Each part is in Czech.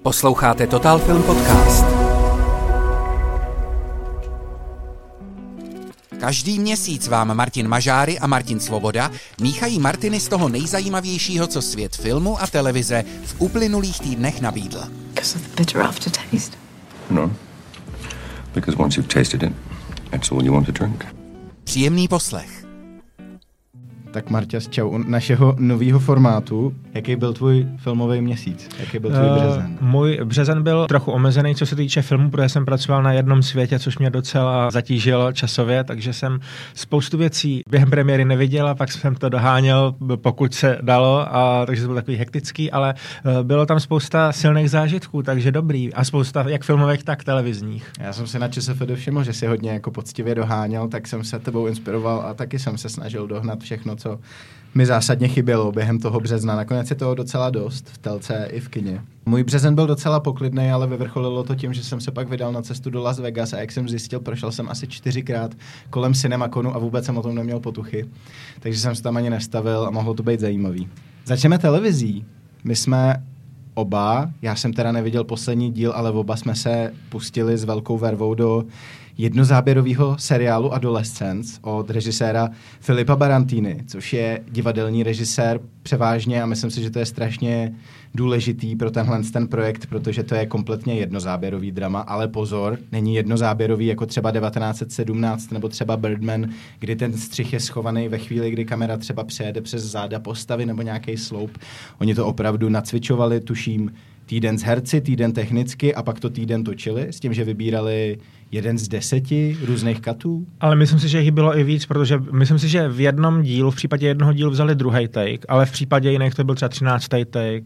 Posloucháte Total Film Podcast. Každý měsíc vám Martin Mažáry a Martin Svoboda míchají Martiny z toho nejzajímavějšího, co svět filmu a televize v uplynulých týdnech nabídl. Because of the bitter aftertaste. No, because once you've tasted it, that's all you want to drink. Příjemný poslech. Tak Marťas, čau. U našeho nového formátu, jaký byl tvůj filmový měsíc? Jaký byl tvůj březen? Můj březen byl trochu omezený, co se týče filmu, protože jsem pracoval na jednom světě, což mě docela zatížilo časově, takže jsem spoustu věcí během premiéry neviděl a pak jsem to doháněl, pokud se dalo, a takže to bylo takový hektický, ale bylo tam spousta silných zážitků, takže dobrý. A spousta jak filmových, tak televizních. Já jsem si na ČSFD všiml, že si hodně jako poctivě doháněl, tak jsem se tebou inspiroval a taky jsem se snažil dohnat všechno, co mi zásadně chybělo během toho března. Nakonec je toho docela dost v telce i v kině. Můj březen byl docela poklidný, ale vyvrcholilo to tím, že jsem se pak vydal na cestu do Las Vegas a jak jsem zjistil, prošel jsem asi 4krát kolem CinemaConu a vůbec jsem o tom neměl potuchy. Takže jsem se tam ani nestavil a mohlo to být zajímavý. Začneme televizí. My jsme oba, já jsem teda neviděl poslední díl, ale oba jsme se pustili s velkou vervou do jednozáběrového seriálu Adolescence od režiséra Filipa Barantini, což je divadelní režisér převážně a myslím si, že to je strašně důležitý pro ten projekt, protože to je kompletně jednozáběrový drama, ale pozor, není jednozáběrový jako třeba 1917 nebo třeba Birdman, kdy ten střih je schovaný ve chvíli, kdy kamera třeba přejede přes záda postavy nebo nějaký sloup. Oni to opravdu nacvičovali, tuším, týden s herci, týden technicky a pak to týden točili s tím, že vybírali 1 z 10 různých katů. Ale myslím si, že jich bylo i víc, protože myslím si, že v jednom dílu, v případě jednoho dílu vzali druhý take, ale v případě jiných to byl třeba 13. take,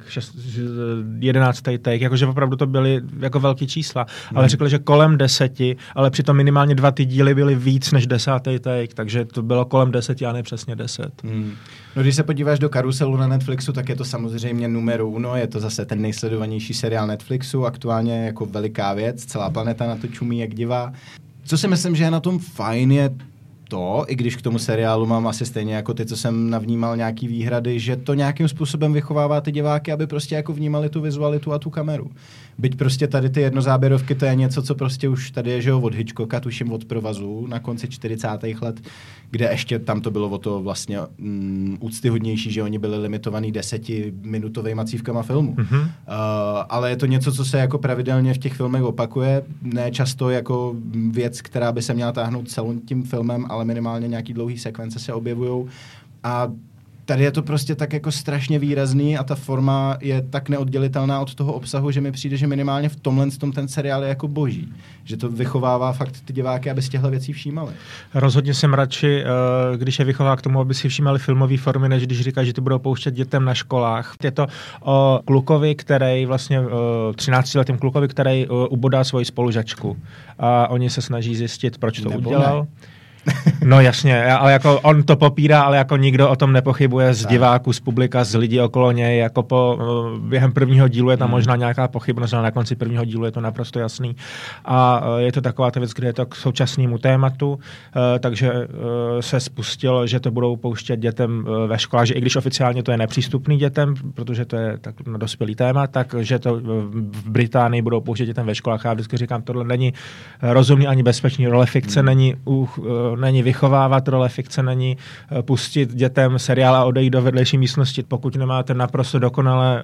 11. take, jakože opravdu to byly jako velký čísla. Ale řekli, že kolem 10, ale přitom minimálně 2 ty díly byly víc než 10. take, takže to bylo kolem 10 a ne přesně 10. No, když se podíváš do karuselu na Netflixu, tak je to samozřejmě numero uno, je to zase ten nejsledovanější seriál Netflixu, aktuálně jako veliká věc, celá planeta na to čumí jak divá. Co si myslím, že je na tom fajn, je to, i když k tomu seriálu mám asi stejně jako ty, co jsem navnímal nějaký výhrady, že to nějakým způsobem vychovává ty diváky, aby prostě jako vnímali tu vizualitu a tu kameru. Byť prostě tady ty jednozáběrovky, to je něco, co prostě už tady je, že jo, od Hitchcocka, tuším od Provazu na konci 40. let, kde ještě tam to bylo o to vlastně úctyhodnější, že oni byli limitovaný 10minutovými cívkama filmu. Ale je to něco, co se jako pravidelně v těch filmech opakuje, ne často jako věc, která by se měla táhnout celým tím filmem, ale minimálně nějaký dlouhý sekvence se objevujou a tady je to prostě tak jako strašně výrazný a ta forma je tak neoddělitelná od toho obsahu, že mi přijde, že minimálně v tomhle ten seriál je jako boží. Že to vychovává fakt ty diváky, aby si těchto věcí všímali. Rozhodně jsem radši, když je vychová k tomu, aby si všímali filmové formy, než když říká, že to budou pouštět dětem na školách. Je to o klukovi, který vlastně 13letým klukovi, který ubodá svoji spolužačku. A oni se snaží zjistit, proč to udělal. Ne. No jasně, ale jako on to popírá, ale jako nikdo o tom nepochybuje z diváků, z publika, z lidí okolo něj, jako během prvního dílu je tam možná nějaká pochybnost, ale na konci prvního dílu je to naprosto jasný. A je to taková ta věc, kde je to k současnému tématu, takže se spustilo, že to budou pouštět dětem ve školách, že i když oficiálně to je nepřístupný dětem, protože to je tak na dospělý téma, takže to v Británii budou pouštět dětem ve školách. Já vždycky říkám, tohle není rozumný ani bezpečný, role fikce není vychovávat, role fikce není pustit dětem seriál a odejít do vedlejší místnosti. Pokud nemáte naprosto dokonale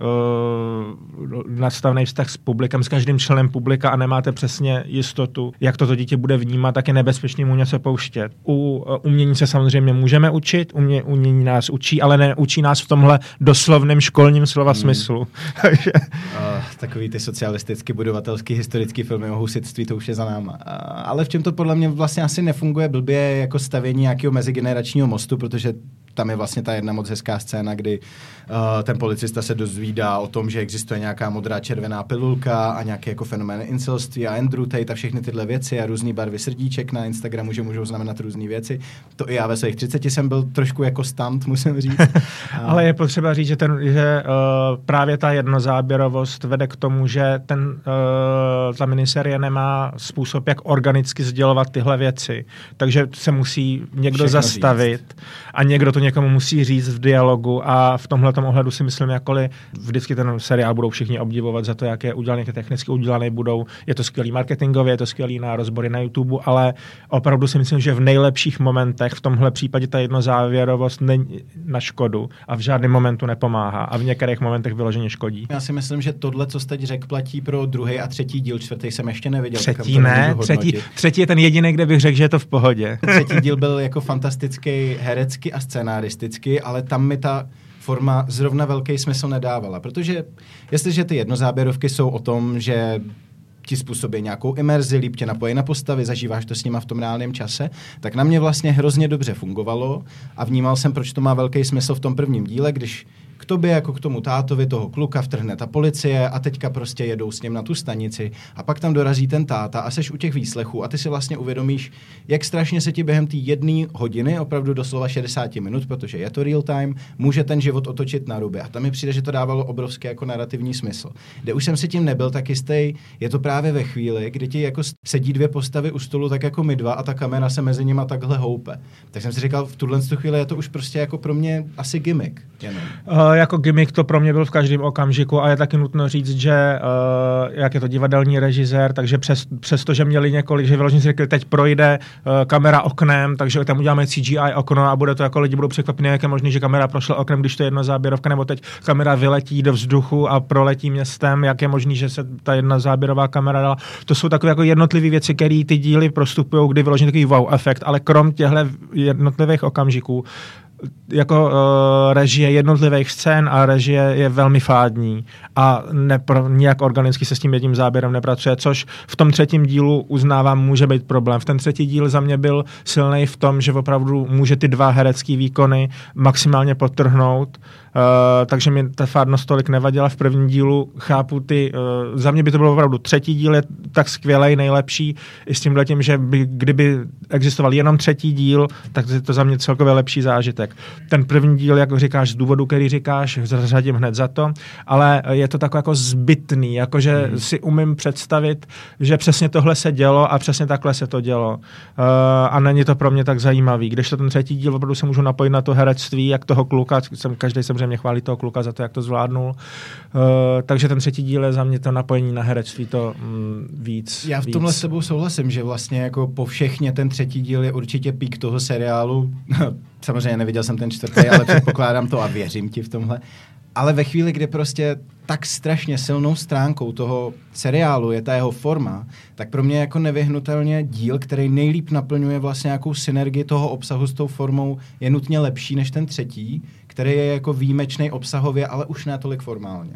nastavený vztah s publikem, s každým členem publika a nemáte přesně jistotu, jak toto dítě bude vnímat, tak je nebezpečné mu něco pouštět. U umění se samozřejmě můžeme učit, umění nás učí, ale neučí nás v tomhle doslovném školním slova smyslu. Takový ty socialisticky budovatelský historický filmy o husitství, to už je za náma. Ale v čem to podle mě vlastně asi nefunguje blbě jako stavění nějakého mezigeneračního mostu, protože tam je vlastně ta jedna moc hezká scéna, kdy ten policista se dozvídá o tom, že existuje nějaká modrá červená pilulka a nějaké jako fenomény incelství a Andrew Tate a všechny tyhle věci a různý barvy srdíček na Instagramu, že můžou znamenat různé věci. To i já ve svých 30 jsem byl trošku jako stunt, musím říct. Ale je potřeba říct, že právě ta jednozáběrovost vede k tomu, že ta miniserie nemá způsob, jak organicky sdělovat tyhle věci. Takže se musí někdo zastavit a někdo to někomu musí říct v dialogu a v tomhletom ohledu si myslím, jakkoliv vždycky ten seriál budou všichni obdivovat za to, jak je udělaný, jak je technicky udělaný, je to skvělý marketingově, je to skvělý na rozbory na YouTube, ale opravdu si myslím, že v nejlepších momentech v tomhle případě ta jednozávěrovost není na škodu a v žádném momentu nepomáhá a v některých momentech vyloženě škodí. Já si myslím, že tohle, co jste teď řekl, platí pro druhý a třetí díl, čtvrtý jsem ještě neviděl. Třetí je ten jediný, kde bych řekl, že je to v pohodě. Třetí díl byl jako fantastický herecky a scénaristicky, ale tam mi ta forma zrovna velký smysl nedávala, protože jestliže ty jednozáběrovky jsou o tom, že ti způsobí nějakou imerzi, líp tě napojí na postavy, zažíváš to s nima v tom reálném čase, tak na mě vlastně hrozně dobře fungovalo a vnímal jsem, proč to má velký smysl v tom prvním díle, když k tobě jako k tomu tátovi toho kluka vtrhne ta policie a teďka prostě jedou s ním na tu stanici a pak tam dorazí ten táta a seš u těch výslechů a ty si vlastně uvědomíš, jak strašně se ti během té 1 hodiny, opravdu doslova 60 minut, protože je to real time, může ten život otočit na ruby. A tam mi přijde, že to dávalo obrovský jako narrativní smysl. Kde už jsem si tím nebyl tak jistý, je to právě ve chvíli, kdy ti jako sedí 2 postavy u stolu tak jako my 2 a ta kamera se mezi nima takhle houpe. Tak jsem si říkal, v tuhle chvíli je to už prostě jako pro mě asi gimmick. Jako gimmick to pro mě byl v každém okamžiku a je taky nutno říct, že jak je to divadelní režisér, takže přesto, že měli několik, že vyloženě si řekli, teď projde kamera oknem, takže tam uděláme CGI okno a bude to jako lidi budou překvapení, jak je možný, že kamera prošla oknem, když to je jednozáběrovka, nebo teď kamera vyletí do vzduchu a proletí městem, jak je možný, že se ta jednozáběrová kamera dala. To jsou takové jako jednotlivé věci, které ty díly prostupují, kdy vyloženě takový wow efekt, ale krom těchto jednotlivých okamžiků jako režie jednotlivých scén a režie je velmi fádní a nijak organicky se s tím jedním záběrem nepracuje, což v tom třetím dílu uznávám může být problém. V ten třetí díl za mě byl silnej v tom, že opravdu může ty 2 herecký výkony maximálně podtrhnout, takže mi ta fádnost tolik nevadila v prvním dílu. Chápu za mě by to bylo opravdu třetí díl je tak skvělej, nejlepší i s tímhletím, že kdyby existoval jenom třetí díl, tak je to za mě celkově lepší zážitek. Ten první díl, jak říkáš, z důvodu, který říkáš, zařadím hned za to, ale je to takové jako zbytný, jakože si umím představit, že přesně tohle se dělo a přesně takhle se to dělo. A není to pro mě tak zajímavý. Když to ten třetí díl opravdu se můžu napojit na to herectví, jak toho kluka, každý samozřejmě chválí toho kluka za to, jak to zvládnul. Takže ten třetí díl je za mě to napojení na herectví to víc. Já v tomhle s sebou souhlasím, že vlastně jako po všechně ten třetí díl je určitě pík toho seriálu. Samozřejmě neviděl jsem ten čtvrtý, ale předpokládám to a věřím ti v tomhle. Ale ve chvíli, kdy prostě tak strašně silnou stránkou toho seriálu je ta jeho forma, tak pro mě jako nevyhnutelně díl, který nejlíp naplňuje vlastně nějakou synergii toho obsahu s tou formou, je nutně lepší než ten třetí, který je jako výjimečný obsahově, ale už ne tolik formálně.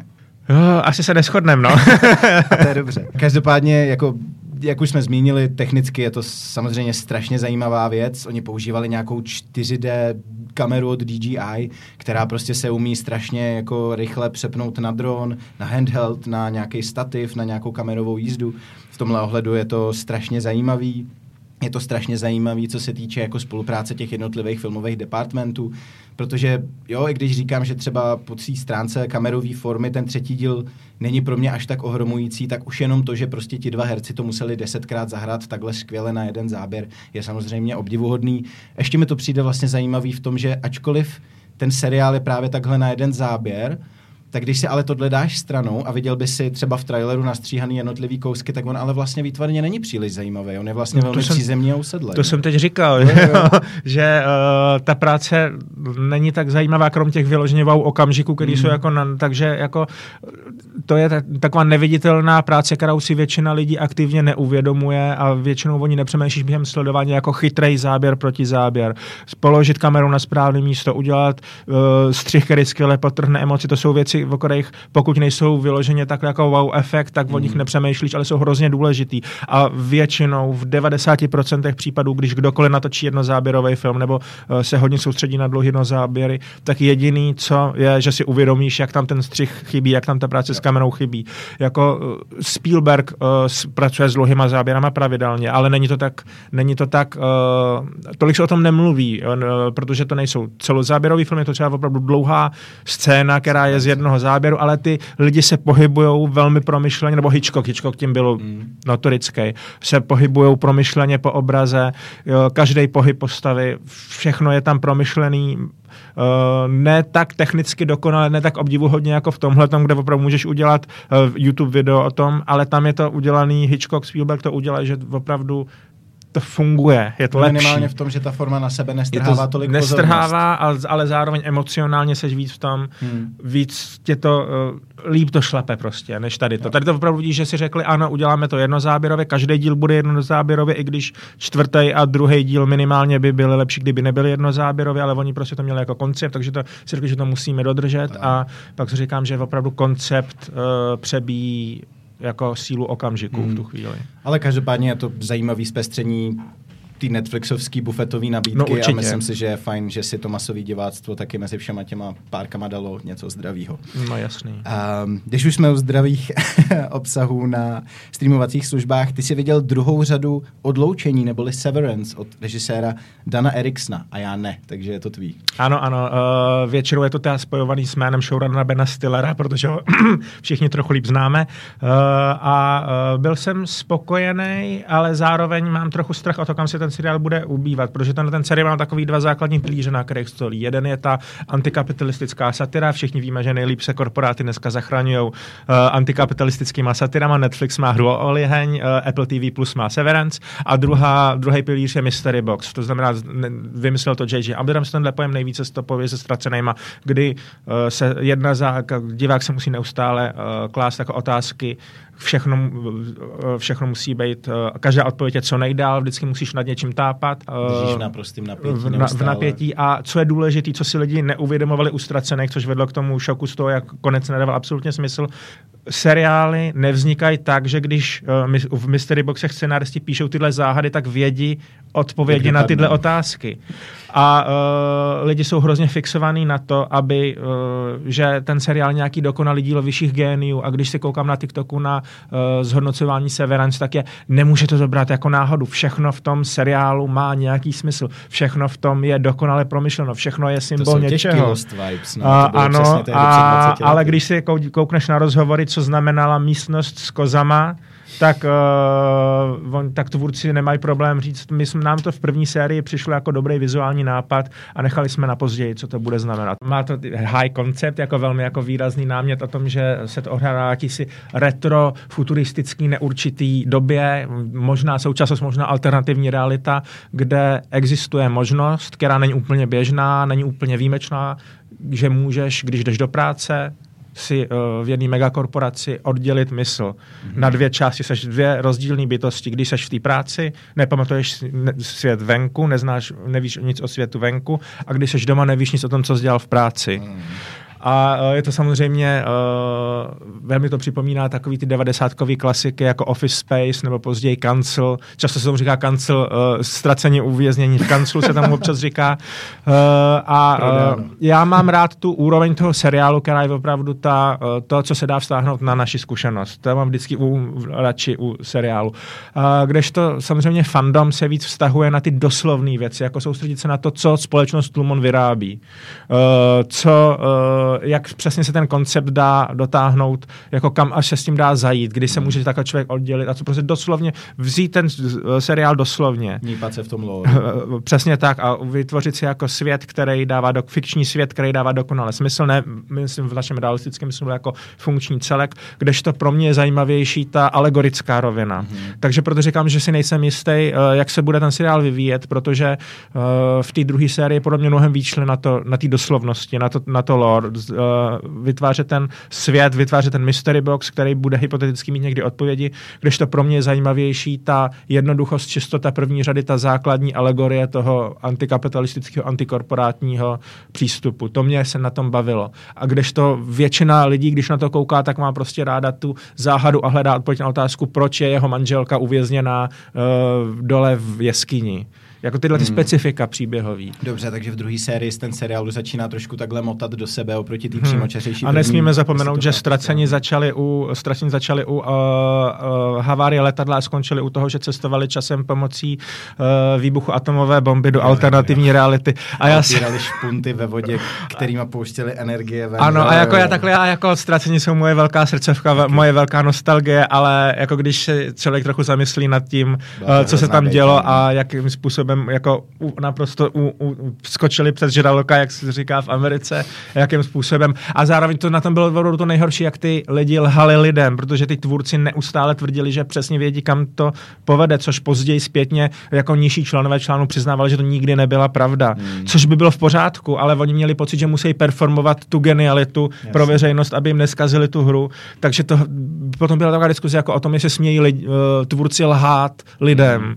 Asi se neshodneme, no. A to je dobře. Každopádně, jako, jak už jsme zmínili, technicky je to samozřejmě strašně zajímavá věc. Oni používali nějakou 4D kameru od DJI, která prostě se umí strašně jako rychle přepnout na dron, na handheld, na nějaký stativ, na nějakou kamerovou jízdu. V tomhle ohledu je to strašně zajímavý. Je to strašně zajímavý, co se týče jako spolupráce těch jednotlivých filmových departmentů, protože jo, i když říkám, že třeba po té stránce kamerové formy ten třetí díl není pro mě až tak ohromující, tak už jenom to, že prostě ti 2 herci to museli 10krát zahrát takhle skvěle na jeden záběr, je samozřejmě obdivuhodný. Ještě mi to přijde vlastně zajímavý v tom, že ačkoliv ten seriál je právě takhle na jeden záběr, tak když si ale tohle dáš stranou a viděl by si třeba v traileru nastříhaný jednotlivý kousky, tak on ale vlastně výtvarně není příliš zajímavý. On je vlastně velmi přízemní a usedlý. To jsem teď říkal, že ta práce není tak zajímavá, krom těch vyloženě wow okamžiků, který jsou jako takže jako to je taková neviditelná práce, kterou si většina lidí aktivně neuvědomuje a většinou oni nepřemýšlíš během sledování jako chytrej záběr proti záběr. Položit kameru na správné místo, udělat střih, který skvěle podtrhne emoci, to jsou věci, o kterých pokud nejsou vyloženě takhle jako wow efekt, tak o nich nepřemýšlíš, ale jsou hrozně důležitý. A většinou v 90% případů, když kdokoliv natočí jednozáběrový film nebo se hodně soustředí na dlouhý jednozáběry, tak jediný, co je, že si uvědomíš, jak tam ten střih chybí, jak tam ta práce s kamerou chybí. Jako Spielberg pracuje s dlouhýma záběrama pravidelně, ale není to tak tolik se o tom nemluví, protože to nejsou celozáběrový film, je to třeba opravdu dlouhá scéna, která je z jednoho záběru, ale ty lidi se pohybujou velmi promyšleně, nebo Hitchcock tím byl notorický, se pohybujou promyšleně po obraze, každý pohyb postavy, všechno je tam promyšlený, ne tak technicky dokonale, ne tak obdivuhodně jako v tomhletom, kde opravdu můžeš udělat YouTube video o tom, ale tam je to udělaný, Hitchcock, Spielberg to udělají, že opravdu to funguje, je to lepší. Minimálně v tom, že ta forma na sebe nestrhává tolik pozornost. Nestrhává, ale zároveň emocionálně seš víc v tom, víc tě to, líp to šlape prostě, než tady to. Jo. Tady to opravdu vidíš, že si řekli, ano, uděláme to jednozáběrově, každý díl bude jednozáběrově, i když čtvrtý a druhý díl minimálně by byly lepší, kdyby nebyly jednozáběrově, ale oni prostě to měli jako koncept, takže to si řekli, že to musíme dodržet a pak si říkám, že opravdu koncept přebíjí jako sílu okamžiku v tu chvíli. Ale každopádně je to zajímavý zpestření ty Netflixovský bufetový nabídky a myslím si, že je fajn, že si to masový diváctvo taky mezi všema těma párkama dalo něco zdravýho. No jasný. Když už jsme u zdravých obsahů na streamovacích službách, ty jsi viděl druhou řadu Odloučení neboli Severance od režiséra Dana Ericksona a já ne, takže je to tvý. Ano, většinou je to teda spojovaný s jménem showrunnera Bena Stillera, protože ho všichni trochu líp známe a byl jsem spokojený, ale zároveň mám trochu strach o to, kam se ten seriál bude ubývat, protože ten seriál má takový dva základní pilíře, na kterých stojí. Jeden je ta antikapitalistická satira, všichni víme, že nejlíp se korporáty dneska zachraňují antikapitalistickýma satirama, Netflix má Hru o Oliheň, Apple TV Plus má Severance a druhý pilíř je Mystery Box, to znamená, vymyslel to J.J. Abrams, tenhle pojem nejvíce stopově se ztracenýma, kdy se divák se musí neustále klást jako otázky, všechno musí být, každá odpověď je co nejdál, vždycky musíš nad něčím tápat. Držíš na prostým napětí v napětí a co je důležité, co si lidi neuvědomovali u Ztracených, což vedlo k tomu šoku z toho, jak konec nedával absolutně smysl. Seriály nevznikají tak, že když v Mystery Boxech scenáristi píšou tyhle záhady, tak vědí odpovědi na tyhle otázky. A lidi jsou hrozně fixovaní na to, že ten seriál nějaký dokonalý dílo vyšších géniů a když se koukám na TikToku na zhodnocování Severance, tak nemůže to dobrat jako náhodu. Všechno v tom seriálu má nějaký smysl. Všechno v tom je dokonale promyšleno. Všechno je symbol něčeho. Lost vibes, ano, ale když si koukneš na rozhovory, co znamenala místnost s kozama, tak tvůrci nemají problém říct, nám to v první sérii přišlo jako dobrý vizuální nápad a nechali jsme na později, co to bude znamenat. Má to high concept, jako velmi jako výrazný námět o tom, že se to ohrává jakýsi retro, futuristický, neurčitý době, možná současnost, možná alternativní realita, kde existuje možnost, která není úplně běžná, není úplně výjimečná, že můžeš, když jdeš do práce, si v jedné megakorporaci oddělit mysl. Na dvě části seš dvě rozdílné bytosti. Když seš v té práci, nepamatuješ svět venku, nevíš nic o světu venku a když seš doma, nevíš nic o tom, co jsi dělal v práci. A je to samozřejmě, velmi to připomíná takový ty 90kový klasiky jako Office Space nebo později Cancel. Často se tomu říká Cancel, ztracení uvěznění v Cancelu se tam občas říká. Já mám rád tu úroveň toho seriálu, která je opravdu to, co se dá vztáhnout na naši zkušenost. To mám vždycky radši u seriálu. Kdežto samozřejmě fandom se víc vztahuje na ty doslovné věci, jako soustředit se na to, co společnost Lumon vyrábí. Jak přesně se ten koncept dá dotáhnout, jako kam až se s tím dá zajít, kdy se může takový člověk oddělit a co prostě doslovně vzít ten seriál doslovně. Nípat se v tom lore. Přesně tak a vytvořit si jako svět, který dává fikční svět, který dává dokonale smysl, ne, myslím v našem realistickém smyslu jako funkční celek, kdežto pro mě je zajímavější ta alegorická rovina. Takže proto říkám, že si nejsem jistý, jak se bude ten seriál vyvíjet, protože v té druhé sérii podle mě mnohem víc šli na té doslovnosti, na to lore, vytvářet ten svět, vytvářet ten mystery box, který bude hypoteticky mít někdy odpovědi, kdežto pro mě je zajímavější ta jednoduchost, čistota první řady, ta základní alegorie toho antikapitalistického, antikorporátního přístupu. To mě se na tom bavilo. A kdežto většina lidí, když na to kouká, tak má prostě ráda tu záhadu a hledá odpověď na otázku, proč je jeho manželka uvězněná dole v jeskyni. Jako tyhle ty specifika příběhový. Dobře, takže v druhé sérii ten seriál začíná trošku takhle motat do sebe oproti té přímočařejší. A nesmíme zapomenout, že Ztracení začali u havárie letadla a skončili u toho, že cestovali časem pomocí výbuchu atomové bomby do alternativní reality. A já otírali špunty ve vodě, kterýma pouštěli energie ven. Ano, a já jako Ztracení jsou moje velká srdcovka, moje velká nostalgie, ale jako když se člověk trochu zamyslí nad tím, co se tam dělo a jakým způsobem způsobem jako naprosto skočili přes žraloka, jak se říká v Americe, jakým způsobem. A zároveň to na tom bylo opravdu to nejhorší, jak ty lidi lhali lidem, protože ty tvůrci neustále tvrdili, že přesně vědí, kam to povede, což později zpětně jako nižší členové článu přiznávali, že to nikdy nebyla pravda. Což by bylo v pořádku, ale oni měli pocit, že musí performovat tu genialitu pro veřejnost, aby jim neskazili tu hru. Takže to potom byla taková diskuze jako o tom, jestli smějí tvůrci lhát lidem.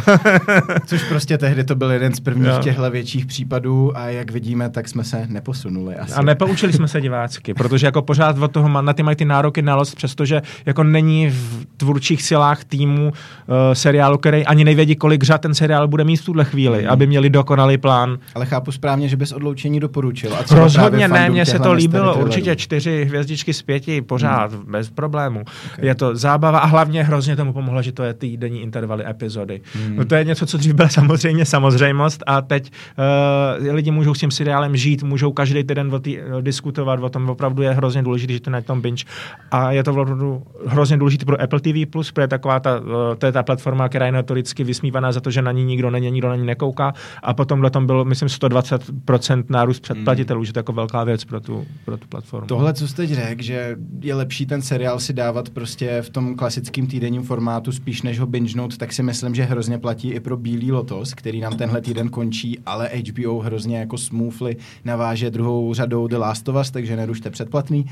Což prostě tehdy to byl jeden z prvních těchto větších případů a jak vidíme, tak jsme se neposunuli asi. A nepoučili jsme se divácky, protože jako pořád od toho na ty mají ty nároky na lost, přestože jako není v tvůrčích silách týmu seriálu, který ani nevědí, kolik řad ten seriál bude mít v tuhle chvíli, aby měli dokonalý plán. Ale chápu správně, že bys odloučení doporučil. Rozhodně ne, mně se to líbilo, určitě 4 hvězdičky z 5 pořád, bez problému. Okay. Je to zábava a hlavně hrozně tomu pomohlo, že to je týdenní intervaly epizody. No to je něco, co dřív byla samozřejmě samozřejmost a teď lidi můžou s tím seriálem žít, můžou každý týden diskutovat o tom, opravdu je hrozně důležité, že to na tom binge a je to opravdu hrozně důležité pro Apple TV+, protože to je ta platforma, která je notoricky vysmívaná za to, že na ní nikdo na ní nekouká a potom bylo, myslím, 120% nárůst předplatitelů, že to je jako velká věc pro tu platformu. Tohle, co jste řekl, že je lepší ten seriál si dávat prostě v tom klasickém týdenním formátu spíš než ho bingenout, tak si myslím, že hrozně platí i pro Bílý lotos, který nám tenhle týden končí, ale HBO hrozně jako smoothly naváže druhou řadou The Last of Us, takže nerušte předplatný.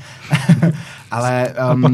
Ale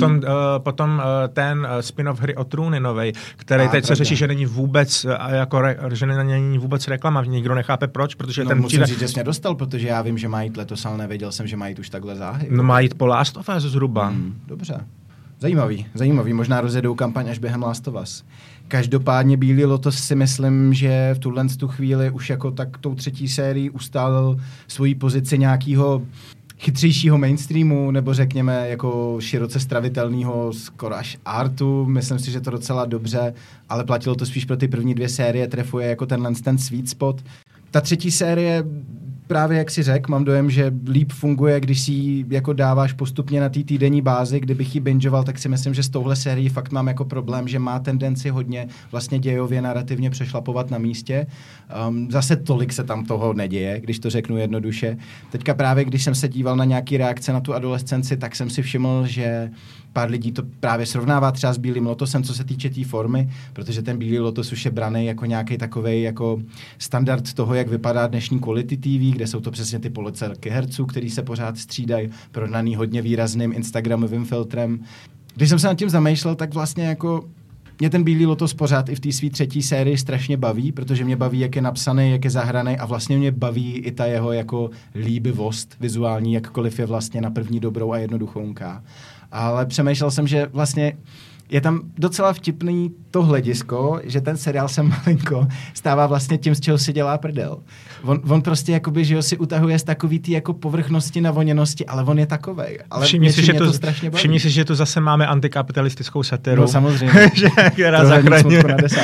potom ten spin-off Hry o trůny novej, který teď se řeší, že není vůbec že není vůbec reklama, nikdo nechápe proč, protože ten musím říct, že jsi mě dostal, protože já vím, že mají letos, ale nevěděl jsem, že mají už takhle záhy. No mají po Last of Us zhruba. Dobře. Zajímavý. Možná rozjedou kampaň až během Last of Us. Každopádně Bílý lotos si myslím, že v tu chvíli už jako tak tou 3. sérií ustálil svoji pozici nějakého chytřejšího mainstreamu, nebo řekněme jako široce stravitelného skoro až artu. Myslím si, že to docela dobře, ale platilo to spíš pro ty první 2 série, trefuje jako ten sweet spot. Ta 3. série právě jak si řekl, mám dojem, že líp funguje, když si ji jako dáváš postupně na té týdenní bázi. Kdybych ji bingeoval, tak si myslím, že s touhle sérií fakt mám jako problém, že má tendenci hodně vlastně dějově narrativně přešlapovat na místě. Zase tolik se tam toho neděje, když to řeknu jednoduše. Teďka právě, když jsem se díval na nějaký reakce na tu adolescenci, tak jsem si všiml, že pár lidí to právě srovnává třeba s Bílým lotosem, co se týče té formy, protože ten Bílý lotos už je braný jako nějaký takovej jako standard toho, jak vypadá dnešní quality TV, kde jsou to přesně ty polocelky herců, který se pořád střídají, prodaný hodně výrazným instagramovým filtrem. Když jsem se nad tím zamýšlel, tak vlastně jako mě ten Bílý lotos pořád i v té své 3. sérii strašně baví, protože mě baví, jak je napsaný, jak je zahraný a vlastně mě baví i ta jeho jako líbivost vizuální, jakkoliv je vlastně na první dobrou a jednoduchonká. Ale přemýšlel jsem, že vlastně je tam docela vtipný to hledisko, že ten seriál se malinko stává vlastně tím, z čeho si dělá prdel. On prostě jakoby, že ho si utahuje z takový tý jako povrchnosti, navoněnosti, ale on je takovej. Ale všimni si, že tu zase máme antikapitalistickou satiru. No samozřejmě. Která zachraňuje.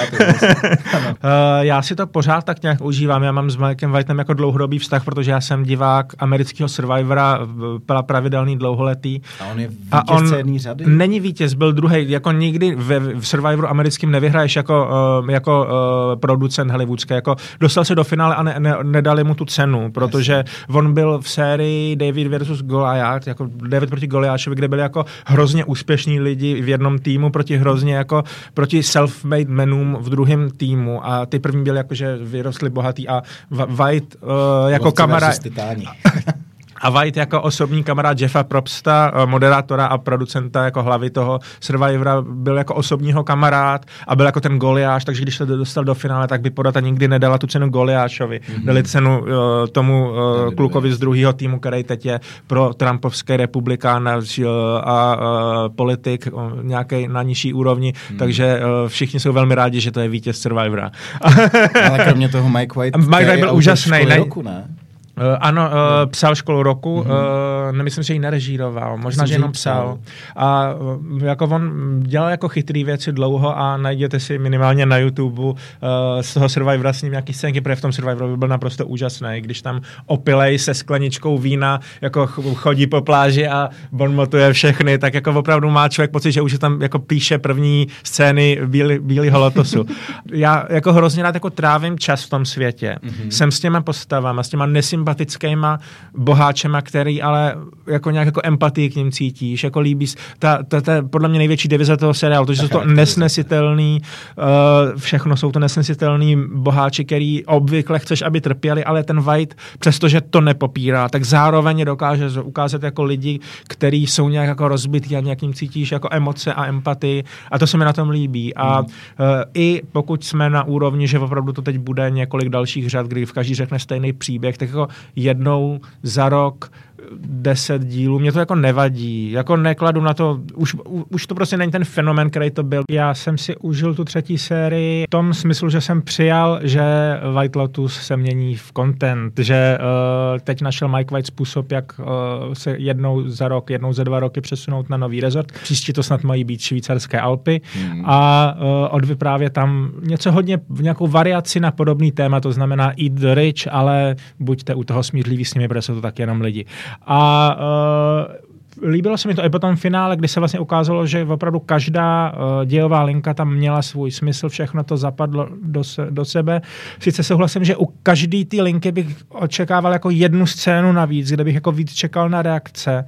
Já si to pořád tak nějak užívám. Já mám s Mikem Whiteem jako dlouhodobý vztah, protože já jsem divák amerického Survivora, pravidelný dlouholetý. A on je vítěz jedné řady? Není vítěz, byl druhý. Jako nikdy v Survivoru americkým nevyhraješ jako producent hollywoodský. Jako dostal se do finále a nedali mu tu cenu, protože on byl v sérii David versus Goliath, jako David proti Goliášovi, kde byli jako hrozně úspěšní lidi v jednom týmu proti self-made menům v druhém týmu a ty první byli jakože vyrostli bohatý a White jako kamarád a White jako osobní kamarád Jeffa Probsta, moderátora a producenta jako hlavy toho Survivora, byl jako osobního kamarád a byl jako ten Goliáš, takže když se dostal do finále, tak by porota nikdy nedala tu cenu Goliášovi. Dali cenu tomu klukovi z druhého týmu, který teď je pro trumpovské republikán a politik nějaký na nižší úrovni, takže všichni jsou velmi rádi, že to je vítěz Survivora. Ale kromě toho Mike White byl úžasný. Ano, psal Školu roku, nemyslím, že ji nerežíroval, možná, že jenom psal. A jako on dělal jako chytrý věci dlouho a najděte si minimálně na YouTube z toho Survivora s ním nějaký scénky, protože v tom Survivoru byl naprosto úžasný, když tam opilej se skleničkou vína jako chodí po pláži a bonmotuje všechny, tak jako opravdu má člověk pocit, že už tam jako píše první scény Bílýho lotosu. Já jako hrozně rád jako trávím čas v tom světě. Jsem s těma postavama, s těma nesympatickýma boháčema, který ale jako nějak jako empatii k ním cítíš, jako líbí. To je podle mě největší devize toho seriálu, to, že jsou to nesnesitelný, všechno jsou to nesnesitelný boháči, který obvykle chceš, aby trpěli, ale ten White, přestože to nepopírá, tak zároveň dokáže ukázat jako lidi, kteří jsou nějak jako rozbitý a nějak jim cítíš jako emoce a empatii a to se mi na tom líbí. A i pokud jsme na úrovni, že opravdu to teď bude několik dalších řad, kdy v každý řekne stejný příběh, tak jako jednou za rok 10 dílů, mě to jako nevadí, jako nekladu na to, už to prostě není ten fenomén, který to byl. Já jsem si užil tu 3. sérii v tom smyslu, že jsem přijal, že White Lotus se mění v content, že teď našel Mike White způsob, jak se jednou za rok, jednou za 2 roky přesunout na nový rezort. Příští to snad mají být švýcarské Alpy a odvyprávět tam něco hodně, nějakou variaci na podobný téma, to znamená Eat the Rich, ale buďte u toho smířliví s nimi, protože jsou to tak jenom lidi. A líbilo se mi to i po tom finále, kdy se vlastně ukázalo, že opravdu každá dějová linka tam měla svůj smysl, všechno to zapadlo do sebe. Sice souhlasím, že u každé té linky bych očekával jako jednu scénu navíc, kde bych jako víc čekal na reakce,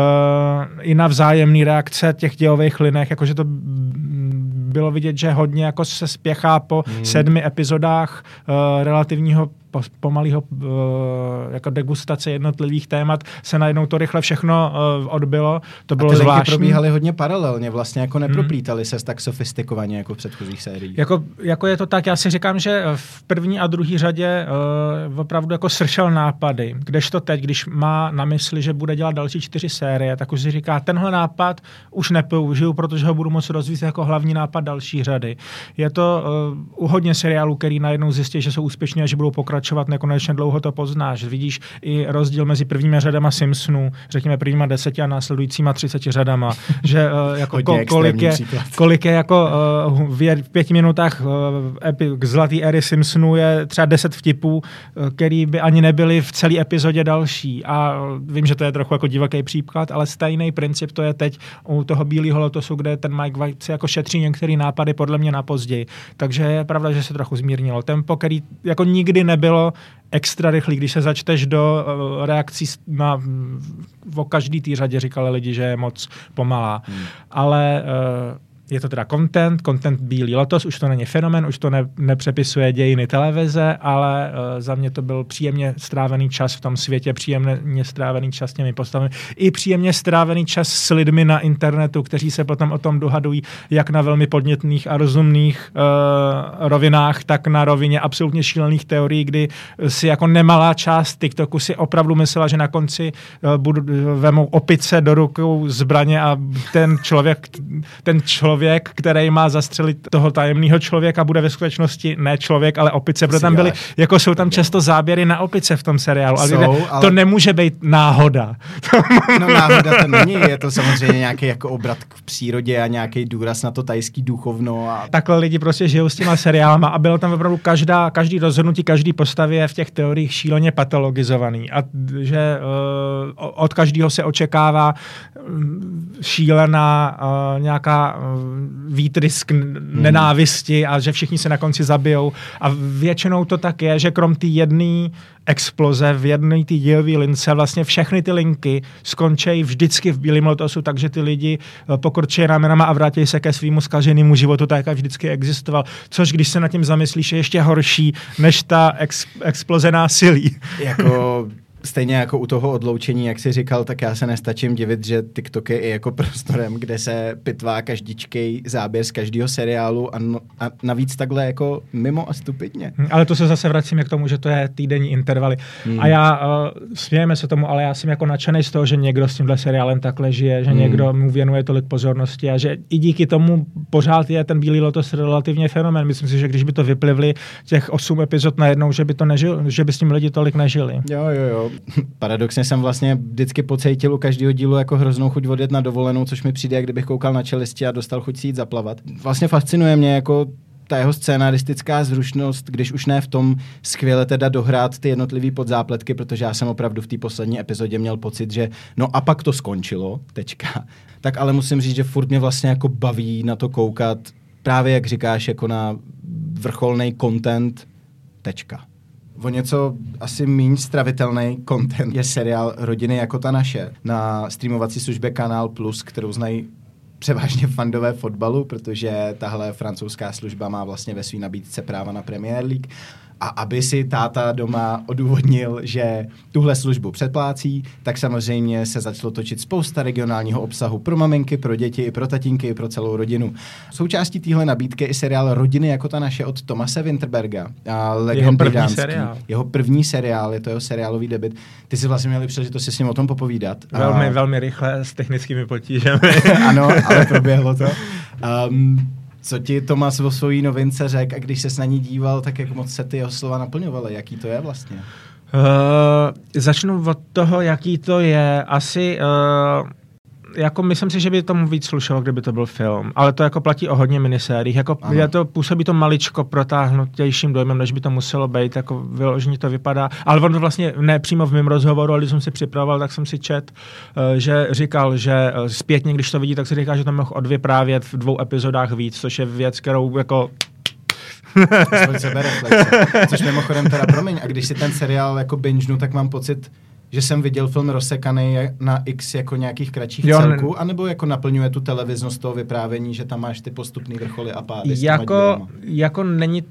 i na vzájemné reakce těch dějových linek, jakože to bylo vidět, že hodně jako se spěchá po 7 epizodách relativního pomalého jako degustace jednotlivých témat se najednou to rychle všechno odbylo. To bylo zvláštní. A ty probíhaly hodně paralelně, vlastně jako neproplítali se tak sofistikovaně jako v předchozích sériích. Jako je to tak, já si říkám, že v první a druhé řadě opravdu jako sršel nápady, kdežto teď, když má na mysli, že bude dělat další 4 série, tak už si říká, tenhle nápad už nepoužiju, protože ho budu moci rozvíjet jako hlavní nápad další řady. Je to u hodně seriálů, který najednou zjistí, že jsou úspěšní a že budou pokračovat nekonečně dlouho, to poznáš. Vidíš i rozdíl mezi prvními řadama Simpsonů, řekněme prvníma 10 a následujícíma 30 řadama, že jako kolik je jako v 5 minutách k zlatý éry Simpsonů je třeba 10 vtipů, který by ani nebyly v celé epizodě další. A vím, že to je trochu jako divoký příklad, ale stejný princip to je teď u toho Bílého lotosu, kde ten Mike White si jako šetří některé nápady podle mě na později. Takže je pravda, že se trochu zmírnilo tempo, který jako nikdy nebylo extra rychlý, když se začteš do reakcí o každý té řadě říkali lidi, že je moc pomalá. Ale je to teda content Bílý lotos, už to není fenomén, už to nepřepisuje dějiny televize, ale za mě to byl příjemně strávený čas v tom světě, příjemně strávený čas s těmi postavami, i příjemně strávený čas s lidmi na internetu, kteří se potom o tom dohadují, jak na velmi podnětných a rozumných rovinách, tak na rovině absolutně šílených teorií, kdy si jako nemalá část TikToku si opravdu myslela, že na konci vemou opice do rukou zbraně a ten člověk, který má zastřelit toho tajemného člověka, bude ve skutečnosti ne člověk, ale opice, protože tam byly, jako jsou tam často záběry na opice v tom seriálu, ale to nemůže být náhoda. No náhoda to není, je to samozřejmě nějaký jako obrat v přírodě a nějaký důraz na to tajský duchovno. A takhle lidi prostě žijou s těma seriálama a bylo tam opravdu každý rozhodnutí, každý postavě v těch teoriích šíleně patologizovaný a že od každého se očekává šílená nějaká výtrysk nenávisti a že všichni se na konci zabijou. A většinou to tak je, že krom té jedné exploze v jedné té dějové lince vlastně všechny ty linky skončí vždycky v Bílém lotosu, takže ty lidi pokrčí ramenama a vrátí se ke svýmu zkaženému životu, tak jak vždycky existoval. Což když se nad tím zamyslíš, je ještě horší než ta exploze násilí. Jako Stejně jako u toho odloučení, jak jsi říkal, tak já se nestačím divit, že TikTok je i jako prostorem, kde se pitvá každičkej záběr z každého seriálu a navíc takhle jako mimo a stupidně. Ale to se zase vracíme k tomu, že to je týdenní intervaly. A já, smějeme se tomu, ale já jsem jako nadšenej z toho, že někdo s tímhle seriálem takhle žije, že někdo mu věnuje tolik pozornosti a že i díky tomu pořád je ten Bílý lotos relativně fenomén. Myslím si, že když by to vyplivli těch 8 epizod najednou, že by s tím lidi tolik nežili. Jo. Paradoxně jsem vlastně vždycky pocítil u každého dílu jako hroznou chuť odjet na dovolenou, což mi přijde, jak kdybych koukal na Čelisti a dostal chuť si jít zaplavat. Vlastně fascinuje mě jako ta jeho scénaristická zručnost, když už ne v tom skvěle teda dohrát ty jednotlivý podzápletky, protože já jsem opravdu v té poslední epizodě měl pocit, že no a pak to skončilo, tečka. Tak ale musím říct, že furt mě vlastně jako baví na to koukat, právě jak říkáš, jako na vrcholný content, tečka. O něco asi méně stravitelný content je seriál Rodiny jako ta naše na streamovací službě Kanál Plus, kterou znají převážně fandové fotbalu, protože tahle francouzská služba má vlastně ve své nabídce práva na Premier League. A aby si táta doma odůvodnil, že tuhle službu předplácí, tak samozřejmě se začalo točit spousta regionálního obsahu pro maminky, pro děti, i pro tatínky, i pro celou rodinu. Součástí téhle nabídky je i seriál Rodiny jako ta naše od Thomase Winterberga. Jeho první seriál, je to jeho seriálový debut. Ty jsi vlastně měli příležitost si s ním o tom popovídat. Velmi rychle s technickými potížemi. Ano, ale proběhlo to. Co ti Tomas o svojí novince řekl a když ses na ní díval, tak jak moc se ty jeho slova naplňovaly? Jaký to je vlastně? Začnu od toho, jaký to je. Asi jako myslím si, že by tomu víc slušelo, kdyby to byl film. Ale to jako platí o hodně minisériích. Jako působí to maličko protáhnutějším dojmem, než by to muselo být. Jako vyloženě to vypadá. Ale on vlastně ne přímo v mém rozhovoru, ale když jsem si připravoval, tak jsem si čet, že říkal, že zpětně, když to vidí, tak si říká, že to mohl odvyprávět v 2 epizodách víc, což je věc, kterou jako což mimochodem teda promiň. A když si ten seriál jako bingenu, tak mám pocit, že jsem viděl film rozsekaný na X jako nějakých kratších celků, anebo jako naplňuje tu televiznost toho vyprávění, že tam máš ty postupný vrcholy a pády. Jako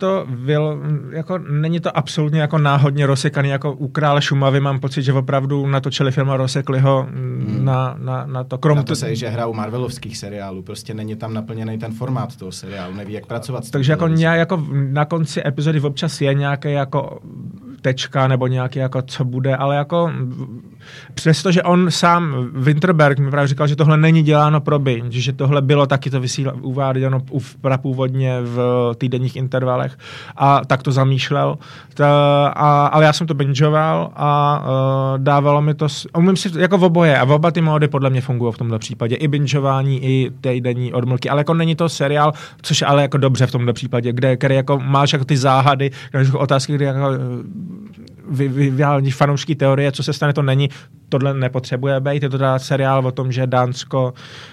není to absolutně jako náhodně rozsekaný, jako u Krále Šumavy mám pocit, že opravdu natočili film a rozsekli ho na to. Na to se, že hra u marvelovských seriálů, prostě není tam naplněný ten formát toho seriálu, neví jak pracovat. Takže jako na konci epizody občas je nějaké jako tečka nebo nějaký jako co bude, ale jako přestože on sám, Winterberg mi právě říkal, že tohle není děláno pro binge, že tohle bylo taky to uváděno prapůvodně v týdenních intervalech a tak to zamýšlel. Ale já jsem to bingeoval a dávalo mi to, umím si jako v oboje a oba ty módy podle mě fungují v tomhle případě. I bingeování, i týdenní odmlky, ale jako není to seriál, což je ale jako dobře v tomhle případě, který jako máš jako ty záhady, otázky, kde jako vyjádří fanoušky teorie, co se stane, to není, tohle nepotřebuje být, je to teda seriál o tom, že Dánsko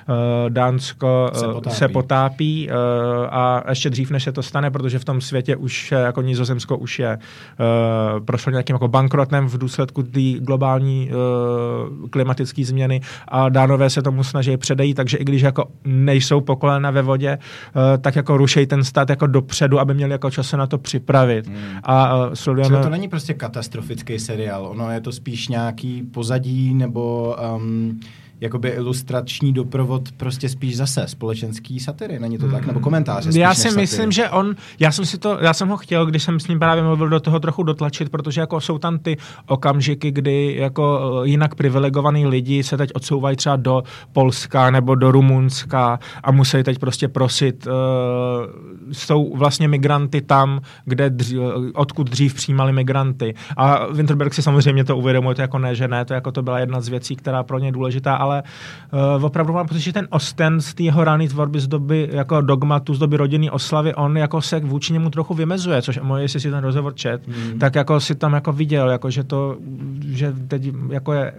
se potápí a ještě dřív, než se to stane, protože v tom světě už jako Nizozemsko už je prošlo nějakým jako bankrotem v důsledku té globální klimatické změny a Dánové se tomu snaží předejít, takže i když jako nejsou po kolena ve vodě, tak jako rušejí ten stát jako dopředu, aby měli jako čas se na to připravit. A sledujeme... To není prostě katastrofický seriál, ono je to spíš nějaký pozadí nebo jakoby ilustrační doprovod prostě spíš zase společenský satiry, není to tak? Nebo komentáře? Já si myslím, že já jsem ho chtěl, když jsem s ním právě mluvil, do toho trochu dotlačit, protože jako jsou tam ty okamžiky, kdy jako jinak privilegovaný lidi se teď odsouvají třeba do Polska nebo do Rumunska a musí teď prostě prosit, jsou vlastně migranty tam, odkud dřív přijímali migranty. A Winterberg si samozřejmě to uvědomuje, to jako ne, že ne, to jako to byla jedna z věcí, která pro ně je důležitá, ale opravdu mám pocit, že ten Osten z té jeho rané tvorby z doby jako Dogmatu, z doby rodinné oslavy, on jako se vůči němu trochu vymezuje, což jestli si ten rozhovor čet, tak jako si tam jako viděl, jako že teď jako je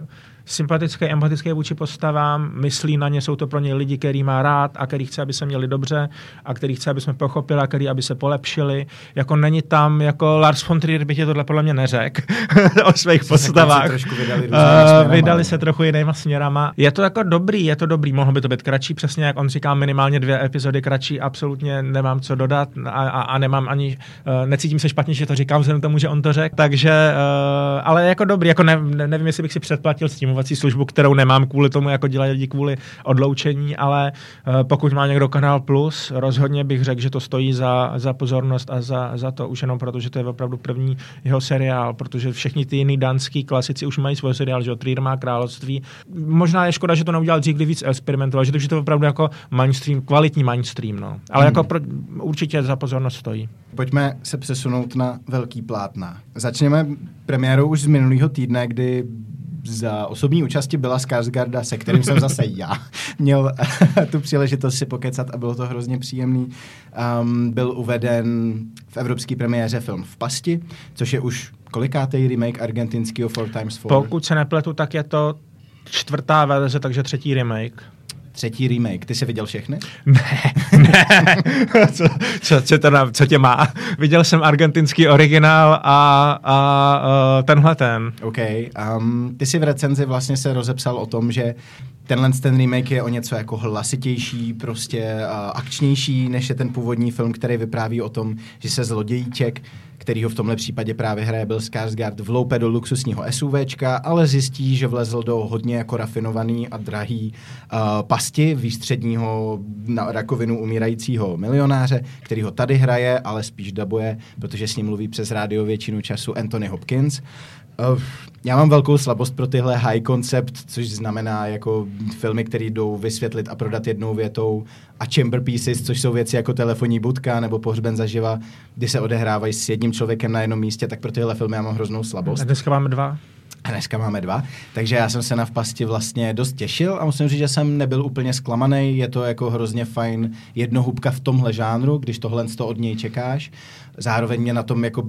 sympatický, empatický vůči postavám, myslí na ně, jsou to pro ně lidi, který má rád a který chce, aby se měli dobře a který chce, aby jsme pochopili a který, aby se polepšili. Jako není tam, jako Lars von Trier by tě tohle podle mě neřekl o svých postavách. Vydali se trochu jinýma směrama. Je to jako dobrý, mohlo by to být kratší, přesně jak on říká, minimálně 2 epizody kratší, absolutně nemám co dodat a nemám ani, necítím se špatně, že to říkám vzhledem tomu, že on to řekl, takže, ale jako dobrý, jako nevím, jestli bych si předplatil streamovací službu, kterou nemám kvůli tomu, jako dělají lidi kvůli odloučení, ale pokud má někdo Kanál Plus, rozhodně bych řekl, že to stojí za pozornost a za to už jenom proto, že to je opravdu první jeho seriál, protože všichni ty jiný dánský klasici už mají svůj seriál, že Trier má Království. Možná je škoda, že to neudělal dřív, kdy víc experimentoval, že to je opravdu jako mainstream, kvalitní mainstream, no. Ale jako určitě za pozornost stojí. Pojďme se přesunout na velký plátna. Začněme premiérou už z minulého týdne, kdy za osobní účasti byla Skarsgarda, se kterým jsem zase já měl tu příležitost si pokecat a bylo to hrozně příjemný. Byl uveden v evropské premiéře film V pasti, což je už kolikátej remake argentinského 4x4? Pokud se nepletu, tak je to 4. verze, takže 3. remake. 3. remake. Ty jsi viděl všechny? Ne. Co tě má? Viděl jsem argentinský originál a tenhle ten. OK. Ty jsi v recenzi vlastně se rozepsal o tom, že ten remake je o něco jako hlasitější, prostě akčnější, než je ten původní film, který vypráví o tom, že se zlodějíček, který ho v tomhle případě právě hraje Bill Skarsgård, vloupe do luxusního SUVčka, ale zjistí, že vlezl do hodně jako rafinovaný a drahý pasti výstředního na rakovinu umírajícího milionáře, který ho tady hraje, ale spíš dabuje, protože s ním mluví přes rádio většinu času Anthony Hopkins. Já mám velkou slabost pro tyhle high concept, což znamená jako filmy, které jdou vysvětlit a prodat jednou větou, a chamber pieces, což jsou věci jako Telefonní budka nebo Pohřben zaživa, kdy se odehrávají s jedním člověkem na jednom místě, tak pro tyhle filmy já mám hroznou slabost. A dneska máme 2. A dneska máme 2, takže já jsem se na V pasti vlastně dost těšil a musím říct, že jsem nebyl úplně zklamaný, je to jako hrozně fajn jednohubka v tomhle žánru, když tohle od něj čekáš. Zároveň mě na tom jako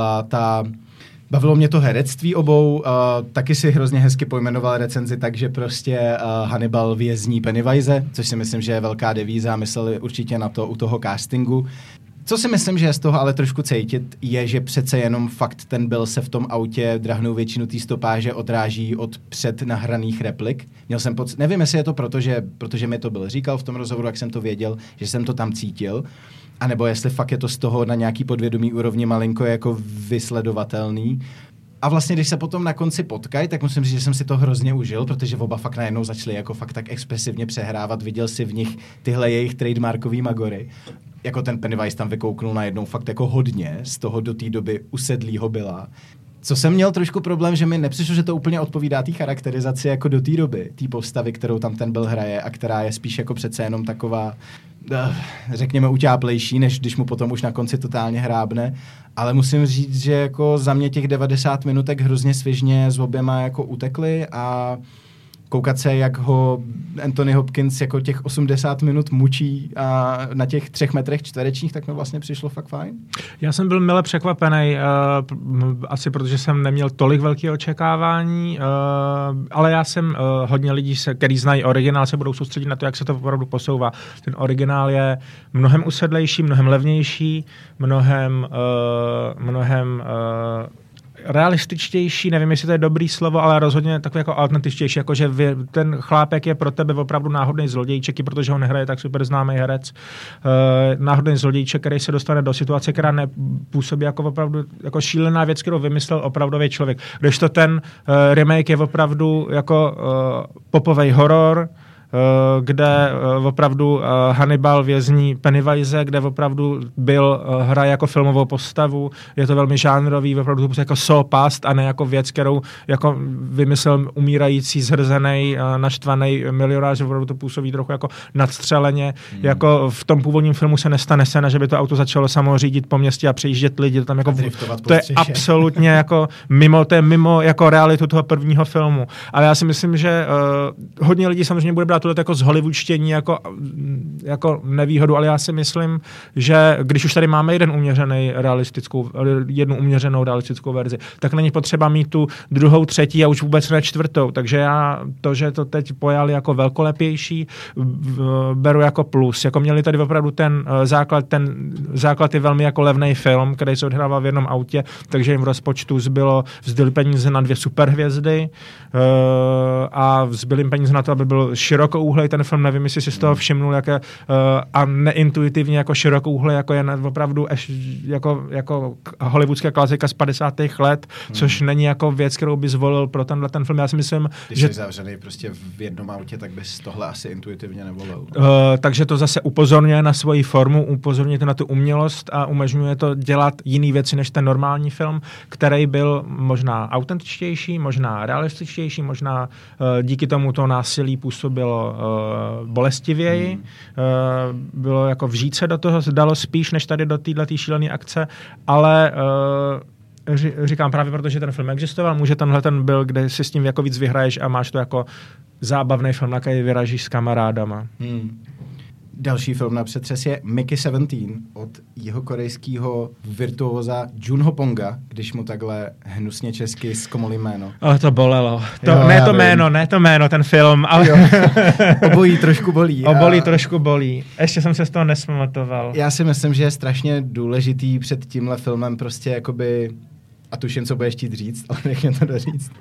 Bavilo mě to herectví obou, taky si hrozně hezky pojmenoval recenzi, takže prostě Hannibal vězní Pennywise, což si myslím, že je velká devíza, mysleli určitě na to u toho castingu. Co si myslím, že je z toho ale trošku cítit, je, že přece jenom fakt ten Bill se v tom autě drahnou většinu té stopáže odráží od přednahraných replik. Měl jsem nevím, jestli je to protože mi to Bill říkal v tom rozhovoru, jak jsem to věděl, že jsem to tam cítil, anebo jestli fakt je to z toho na nějaký podvědomý úrovni malinko jako vysledovatelný. A vlastně, když se potom na konci potkají, tak musím říct, že jsem si to hrozně užil, protože oba fakt najednou začali jako fakt tak expresivně přehrávat. Viděl si v nich tyhle jejich trademarkový magory. Jako ten Pennywise tam vykouknul najednou fakt jako hodně z toho do té doby usedlýho Billa. Co jsem měl trošku problém, že mi nepřišlo, že to úplně odpovídá té charakterizaci jako do té doby, té postavy, kterou tam ten Bill hraje a která je spíš jako přece jenom taková, řekněme, utáplejší, než když mu potom už na konci totálně hrábne. Ale musím říct, že jako za mě těch 90 minutek hrozně svižně s oběma jako utekly a koukat se, jak ho Anthony Hopkins jako těch 80 minut mučí a na těch 3 metrech čtverečních, tak mi vlastně přišlo fakt fajn. Já jsem byl mile překvapený, asi protože jsem neměl tolik velké očekávání, ale já jsem hodně lidí, který znají originál, se budou soustředit na to, jak se to opravdu posouvá. Ten originál je mnohem usedlejší, mnohem levnější, mnohem realističtější, nevím, jestli to je dobrý slovo, ale rozhodně takový jako autentičtější, jakože ten chlápek je pro tebe opravdu náhodný zlodějček, i protože ho nehraje tak super známý herec. Náhodný zlodějček, který se dostane do situace, která nepůsobí jako opravdu jako šílená věc, kterou vymyslel opravdový člověk. Kdežto ten remake je opravdu jako popovej horor, kde opravdu Hannibal vězní Pennywise, kde opravdu Bill hraje jako filmovou postavu. Je to velmi žánrový, opravdu to jako past a ne jako věc, kterou jako vymyslel umírající, zhrzenej, naštvaný milionář, opravdu to působí trochu jako nadstřeleně. Jako v tom původním filmu se nestane scéna, že by to auto začalo samo řídit po městě a přejíždět lidi. To tam jako to je absolutně jako mimo jako realitu toho prvního filmu. Ale já si myslím, že hodně lidí samozřejmě bude brát tuhle jako zhollywoodštění jako nevýhodu, ale já si myslím, že když už tady máme jednu uměřenou realistickou verzi, tak není potřeba mít tu druhou, třetí a už vůbec ne čtvrtou. Takže že to teď pojali jako velkolepější, beru jako plus. Jako měli tady opravdu ten základ je velmi jako levný film, který se odhrával v jednom autě, takže jim v rozpočtu zbyly peníze na 2 superhvězdy a zbyly peníze na to, aby byl širokouhlej ten film, nevím, jestli si z toho všimnul, a neintuitivně jako širokouhlej, jako je opravdu jako hollywoodská klasika z 50. let, což není jako věc, kterou by zvolil pro tenhle ten film. Já si myslím, když že jsi zavřený prostě v jednom autě, tak bys tohle asi intuitivně nevolil. Takže to zase upozorňuje na svoji formu, upozorňuje to na tu umělost a umožňuje to dělat jiný věci než ten normální film, který byl možná autentičtější, možná realističtější, možná díky tomu to násilí působilo bolestivěji. Bylo jako vžít se do toho dalo spíš, než tady do této šílené akce, ale říkám právě, protože ten film existoval, může tenhle ten byl, kde si s tím jako víc vyhraješ a máš to jako zábavný film, na který vyražíš s kamarádama. Další film na přetřes je Mickey 17 od jihokorejského virtuóza Junho Ponga, když mu takhle hnusně česky zkomolí jméno. To bolelo. Ne to jméno, ten film. Ale... Obojí trošku bolí. Trošku bolí. Ještě jsem se z toho nespamatoval. Já si myslím, že je strašně důležitý před tímhle filmem prostě jakoby, a tuším, co budeš chtít říct, ale nech mě to doříct,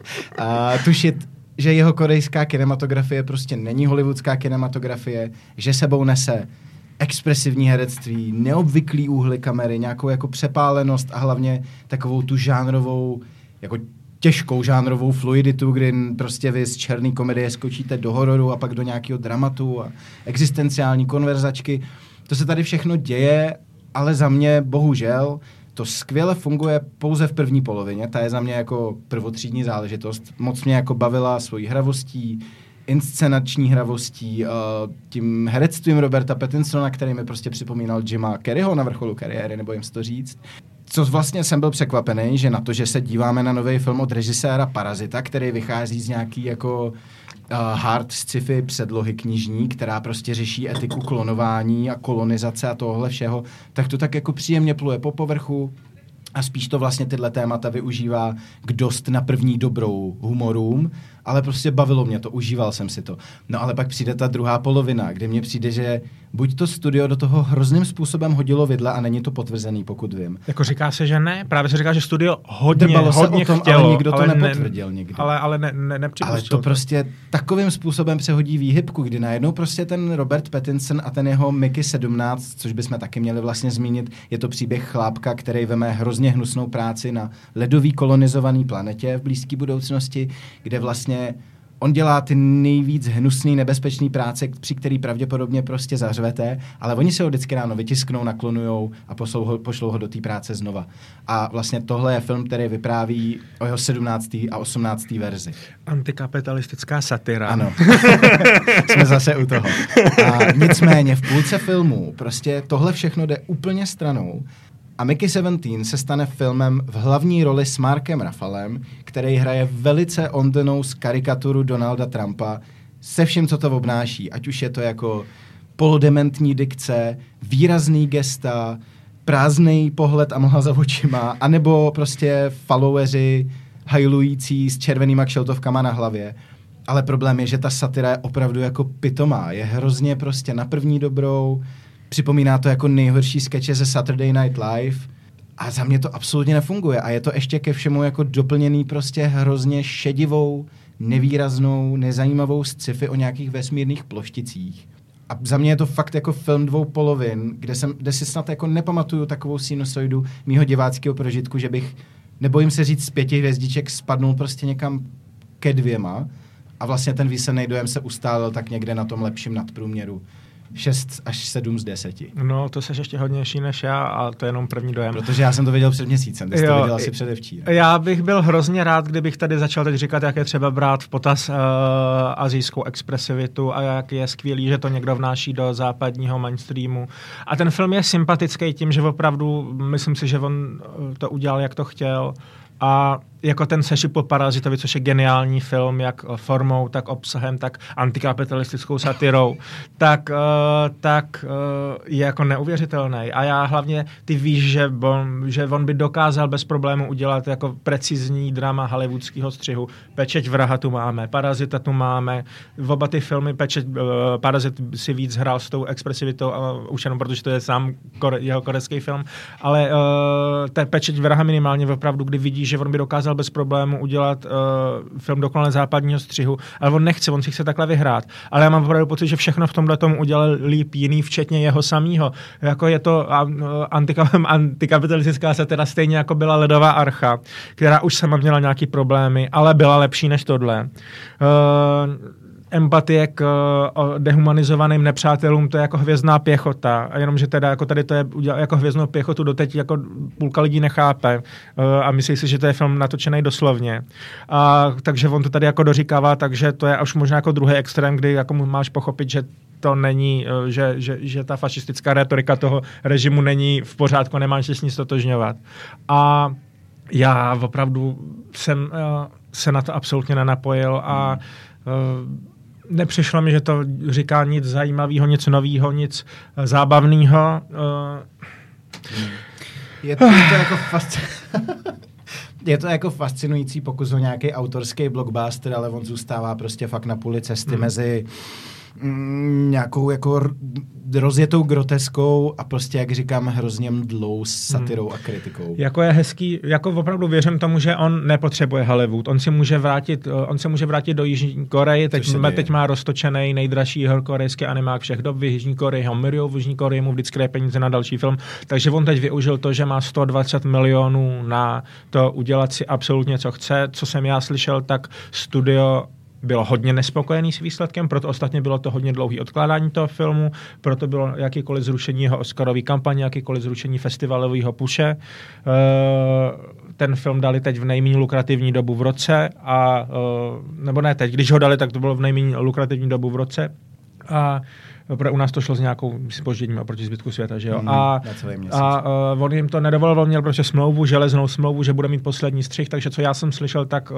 tušit, že jeho korejská kinematografie prostě není hollywoodská kinematografie, že sebou nese expresivní herectví, neobvyklý úhly kamery, nějakou jako přepálenost a hlavně takovou tu žánrovou, jako těžkou žánrovou fluiditu, kdy prostě vy z černé komedie skočíte do hororu a pak do nějakého dramatu a existenciální konverzačky. To se tady všechno děje, ale za mě bohužel to skvěle funguje pouze v první polovině, ta je za mě jako prvotřídní záležitost. Moc mě jako bavila svojí hravostí, inscenační hravostí, tím herectvím Roberta Pattinsona, který mi prostě připomínal Jima Carreyho na vrcholu kariéry, nebo jim to říct. Co vlastně jsem byl překvapený, že na to, že se díváme na nový film od režiséra Parazita, který vychází z nějaký jako hard sci-fi předlohy knižní, která prostě řeší etiku klonování a kolonizace a tohle všeho, tak to tak jako příjemně pluje po povrchu a spíš to vlastně tyhle témata využívá k dost na první dobrou humorům, ale prostě bavilo mě to, užíval jsem si to. No ale pak přijde ta druhá polovina, kde mně přijde, že buď to studio do toho hrozným způsobem hodilo vidle a není to potvrzený, pokud vím. Jako říká se, že ne, právě se říká, že studio hodně chtělo, ale nikdo to nepotvrdil nikdy. Ale nepřipustil. Ale to prostě takovým způsobem přehodí výhybku, kdy najednou prostě ten Robert Pattinson a ten jeho Mickey 17, což bychom taky měli vlastně zmínit, je to příběh chlápka, který veme hrozně hnusnou práci na ledový kolonizovaný planetě v blízké budoucnosti, kde vlastně on dělá ty nejvíc hnusný, nebezpečný práce, při který pravděpodobně prostě zařvete, ale oni se ho vždycky ráno vytisknou, naklonujou a pošlou ho do té práce znova. A vlastně tohle je film, který vypráví o jeho 17. a 18. verzi. Antikapitalistická satira. Ano. Jsme zase u toho. A nicméně v půlce filmu prostě tohle všechno jde úplně stranou. A Mickey 17 se stane filmem v hlavní roli s Markem Ruffalem, který hraje velice on the nose karikaturu Donalda Trumpa se vším, co to obnáší. Ať už je to jako polodementní dikce, výrazný gesta, prázdnej pohled a mlha za očima, anebo prostě followeri hajlující s červenýma kšeltovkama na hlavě. Ale problém je, že ta satira je opravdu jako pitomá. Je hrozně prostě na první dobrou. Připomíná to jako nejhorší skeče ze Saturday Night Live a za mě to absolutně nefunguje a je to ještě ke všemu jako doplněný prostě hrozně šedivou, nevýraznou, nezajímavou sci-fi o nějakých vesmírných plošticích. A za mě je to fakt jako film 2 polovin, kde si snad jako nepamatuju takovou sinusoidu mýho diváckého prožitku, že bych, nebojím se říct, z 5 hvězdiček spadnul prostě někam ke 2 a vlastně ten výsledný dojem se ustálil tak někde na tom lepším nadprůměru. 6 až 7 z 10. No, to seš ještě hodnější než já a to je jenom první dojem. Protože já jsem to věděl před měsícem, ty jsi to věděl asi předevčírem. Já bych byl hrozně rád, kdybych tady začal teď říkat, jak je třeba brát v potaz asijskou expresivitu a jak je skvělý, že to někdo vnáší do západního mainstreamu. A ten film je sympatický tím, že opravdu, myslím si, že on to udělal, jak to chtěl. A jako ten sešit po Parazitovi, což je geniální film, jak formou, tak obsahem, tak antikapitalistickou satirou, tak je jako neuvěřitelný. A já hlavně, ty víš, že on by dokázal bez problému udělat jako precizní drama hollywoodského střihu. Pečeť vraha tu máme, Parazita tu máme, v oba ty filmy Parazit si víc hrál s tou expresivitou, už jenom protože to je sám jeho korejský film, ale ta Pečeť vraha minimálně opravdu, kdy vidíš, že on by dokázal bez problému udělat film dokonale západního střihu, ale on nechce, on si chce takhle vyhrát. Ale já mám opravdu pocit, že všechno v tomhle tomu udělal líp jiný, včetně jeho samýho. Jako je to antikapitalistická satira, stejně jako byla Ledová archa, která už sama měla nějaký problémy, ale byla lepší než tohle. Empatie k dehumanizovaným nepřátelům, to je jako Hvězdná pěchota. A jenom, že teda jako tady to je jako Hvězdnou pěchotu doteď jako půlka lidí nechápe a myslí si, že to je film natočený doslovně. Takže on to tady jako doříkává, takže to je až možná jako druhý extrém, kdy jako máš pochopit, že to není, že ta fašistická retorika toho režimu není v pořádku, nemáš se s ní stotožňovat. A já opravdu jsem se na to absolutně nenapojil a nepřišlo mi, že to říká nic zajímavého, nic nového, nic zábavného. Je to jako fascinující pokus o nějaký autorský blockbuster, ale on zůstává prostě fakt na půli cesty mezi nějakou jako rozjetou groteskou a prostě, jak říkám, hrozně mdlou satirou a kritikou. Jako je hezký, jako opravdu věřím tomu, že on nepotřebuje Hollywood. On se může vrátit do Jižní Koreje, teď má roztočený nejdražší korejský animák všech dob v Jižní Koreji, v Jižní Koreji mu vždycky dají peníze na další film, takže on teď využil to, že má 120 milionů na to udělat si absolutně co chce. Co jsem já slyšel, tak studio bylo hodně nespokojený s výsledkem, proto ostatně bylo to hodně dlouhý odkládání toho filmu, proto bylo jakýkoliv zrušení jeho Oscarový kampaně, jakýkoliv zrušení festivalového puše. Ten film dali teď v nejméně lukrativní dobu v roce, nebo ne teď, když ho dali, tak to bylo v nejméně lukrativní dobu v roce. A u nás to šlo s nějakou zpožděním oproti zbytku světa, že jo. A on jim to nedovolil, měl prostě železnou smlouvu, že bude mít poslední střih, takže co já jsem slyšel, tak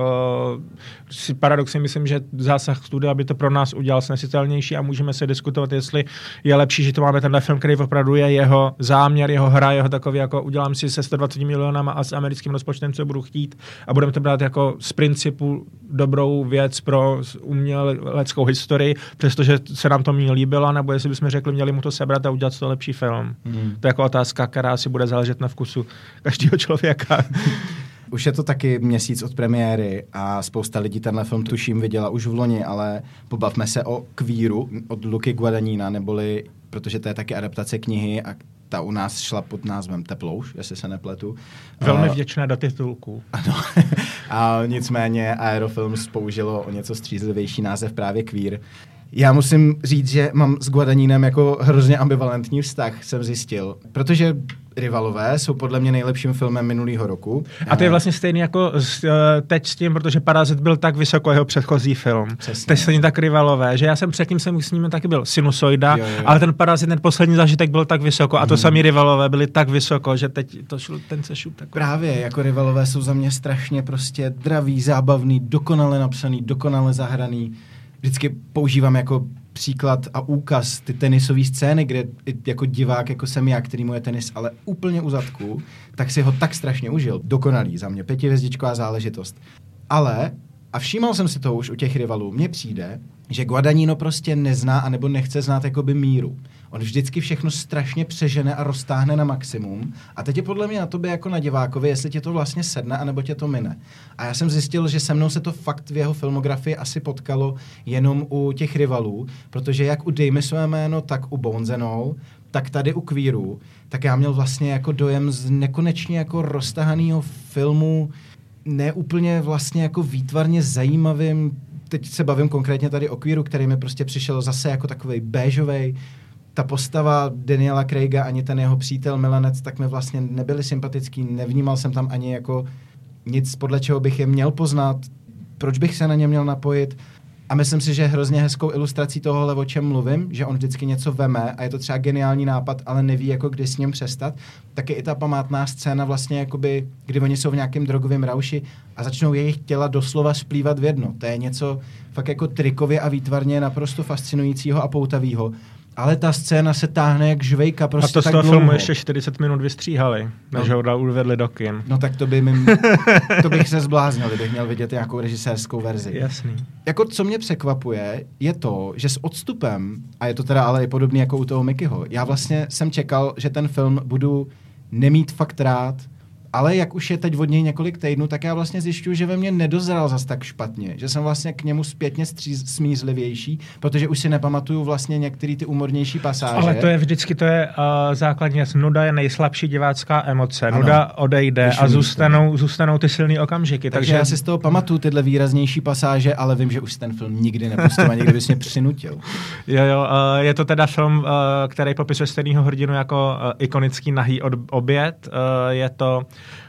si paradoxně myslím, že zásah studia by to pro nás udělal snesitelnější a můžeme se diskutovat, jestli je lepší, že to máme tenhle film, který opravdu je jeho záměr, jeho hra, jeho takový, jako udělám si se 120 milionama a s americkým rozpočtem, co budu chtít a budeme to brát jako z principu dobrou věc pro uměleckou historii, přestože se nám to méně líbilo, nebo jestli bychom řekli, měli mu to sebrat a udělat to lepší film. To je jako otázka, která si bude záležet na vkusu každého člověka. Už je to taky měsíc od premiéry a spousta lidí tenhle film tuším viděla už v loni, ale pobavme se o Kvíru od Luky Guadagnina, neboli, protože to je taky adaptace knihy a ta u nás šla pod názvem Teplouš, jestli se nepletu. Velmi vděčné do titulku. Ano. A nicméně Aerofilms použilo o něco střízlivější název právě Kvír. Já musím říct, že mám s Guadagninem jako hrozně ambivalentní vztah, jsem zjistil, protože Rivalové jsou podle mě nejlepším filmem minulého roku. A to je vlastně stejný jako teď s tím, protože Parazit byl tak vysoko jeho předchozí film. Přesně. Teď stejně tak Rivalové, že já jsem předtím s ním taky byl Sinusoida, jo. Ale ten Parazit, ten poslední zážitek byl tak vysoko a to samý Rivalové byli tak vysoko, že teď to šlo ten sešup tak. Právě, jako Rivalové jsou za mě strašně prostě draví, zábavný, dokonale napsaný, dokonale zahraný. Vždycky používám jako příklad a úkaz ty tenisové scény, kde jako divák, jako jsem já, který mu je tenis, ale úplně u zadku, tak si ho tak strašně užil. Dokonalý za mě, 5hvězdičková záležitost. Ale, a všímal jsem si to už u těch Rivalů, mně přijde, že Guadagnino prostě nezná anebo nechce znát jakoby míru. On vždycky všechno strašně přežene a roztáhne na maximum. A teď je podle mě na tobě jako na divákovi, jestli tě to vlastně sedne, anebo tě to mine. A já jsem zjistil, že se mnou se to fakt v jeho filmografii asi potkalo jenom u těch Rivalů, protože jak u Dej mi své jméno, tak u Bonezenou, tak tady u Kvíru, tak já měl vlastně jako dojem z nekonečně jako roztahaného filmu, ne úplně vlastně jako výtvarně zajímavým. Teď se bavím konkrétně tady o Kvíru, který mi prostě přišel zase jako takovej béžovej. Ta postava Daniela Craiga, ani ten jeho přítel Milanec, tak mi vlastně nebyli sympatický, nevnímal jsem tam ani jako nic, podle čeho bych je měl poznat, proč bych se na ně měl napojit. A myslím si, že hrozně hezkou ilustrací tohohle, o čem mluvím, že on vždycky něco veme a je to třeba geniální nápad, ale neví, jako kdy s ním přestat, tak je i ta památná scéna vlastně, jakoby, kdy oni jsou v nějakém drogovém rauši a začnou jejich těla doslova splývat v jedno. To je něco fakt jako trikově a výtvarně naprosto fascinujícího a poutavýho. Ale ta scéna se táhne jak žvejka, prostě a to tak z toho dlouho. filmu ještě 40 minut vystříhali, než ho uvedli do kin. No tak to bych se zbláznil, kdybych měl vidět nějakou režisérskou verzi. Jasný. Jako co mě překvapuje, je to, že s odstupem, a je to teda ale i podobný jako u toho Mickeyho, já vlastně jsem čekal, že ten film budu nemít fakt rád, ale jak už je teď od něj několik týdnů, tak já vlastně zjišťuju, že ve mně nedozral zas tak špatně, že jsem vlastně k němu zpětně smířlivější, protože už si nepamatuju vlastně některé ty humornější pasáže. Ale to je vždycky, základní věc. Nuda je nejslabší divácká emoce. Ano. Nuda odejde a zůstanou ty silný okamžiky. Takže já si z toho pamatuju tyhle výraznější pasáže, ale vím, že už ten film nikdy nepustím a nikdy bys mě přinutil. Jo, je to teda film, který popisuje stejného hrdinu jako ikonický nahý oběd. Je to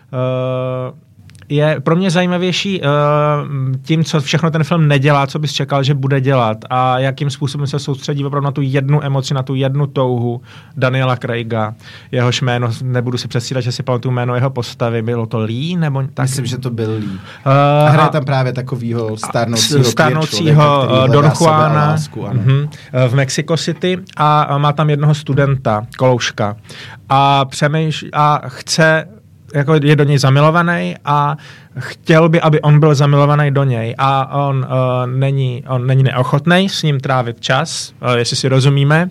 je pro mě zajímavější tím, co všechno ten film nedělá, co bys čekal, že bude dělat a jakým způsobem se soustředí opravdu na tu jednu emoci, na tu jednu touhu Daniela Craiga. Jehož jméno, nebudu si předstírat, že si pamatuju jméno jeho postavy, bylo to Lee? Nebo tak? Myslím, že to byl Lee. A hraje tam právě takovýho starnoucího Don Juana v Mexico City a má tam jednoho studenta, Kolouška. A chce, jako je do něj zamilovaný a chtěl by, aby on byl zamilovaný do něj a on není neochotný s ním trávit čas, jestli si rozumíme,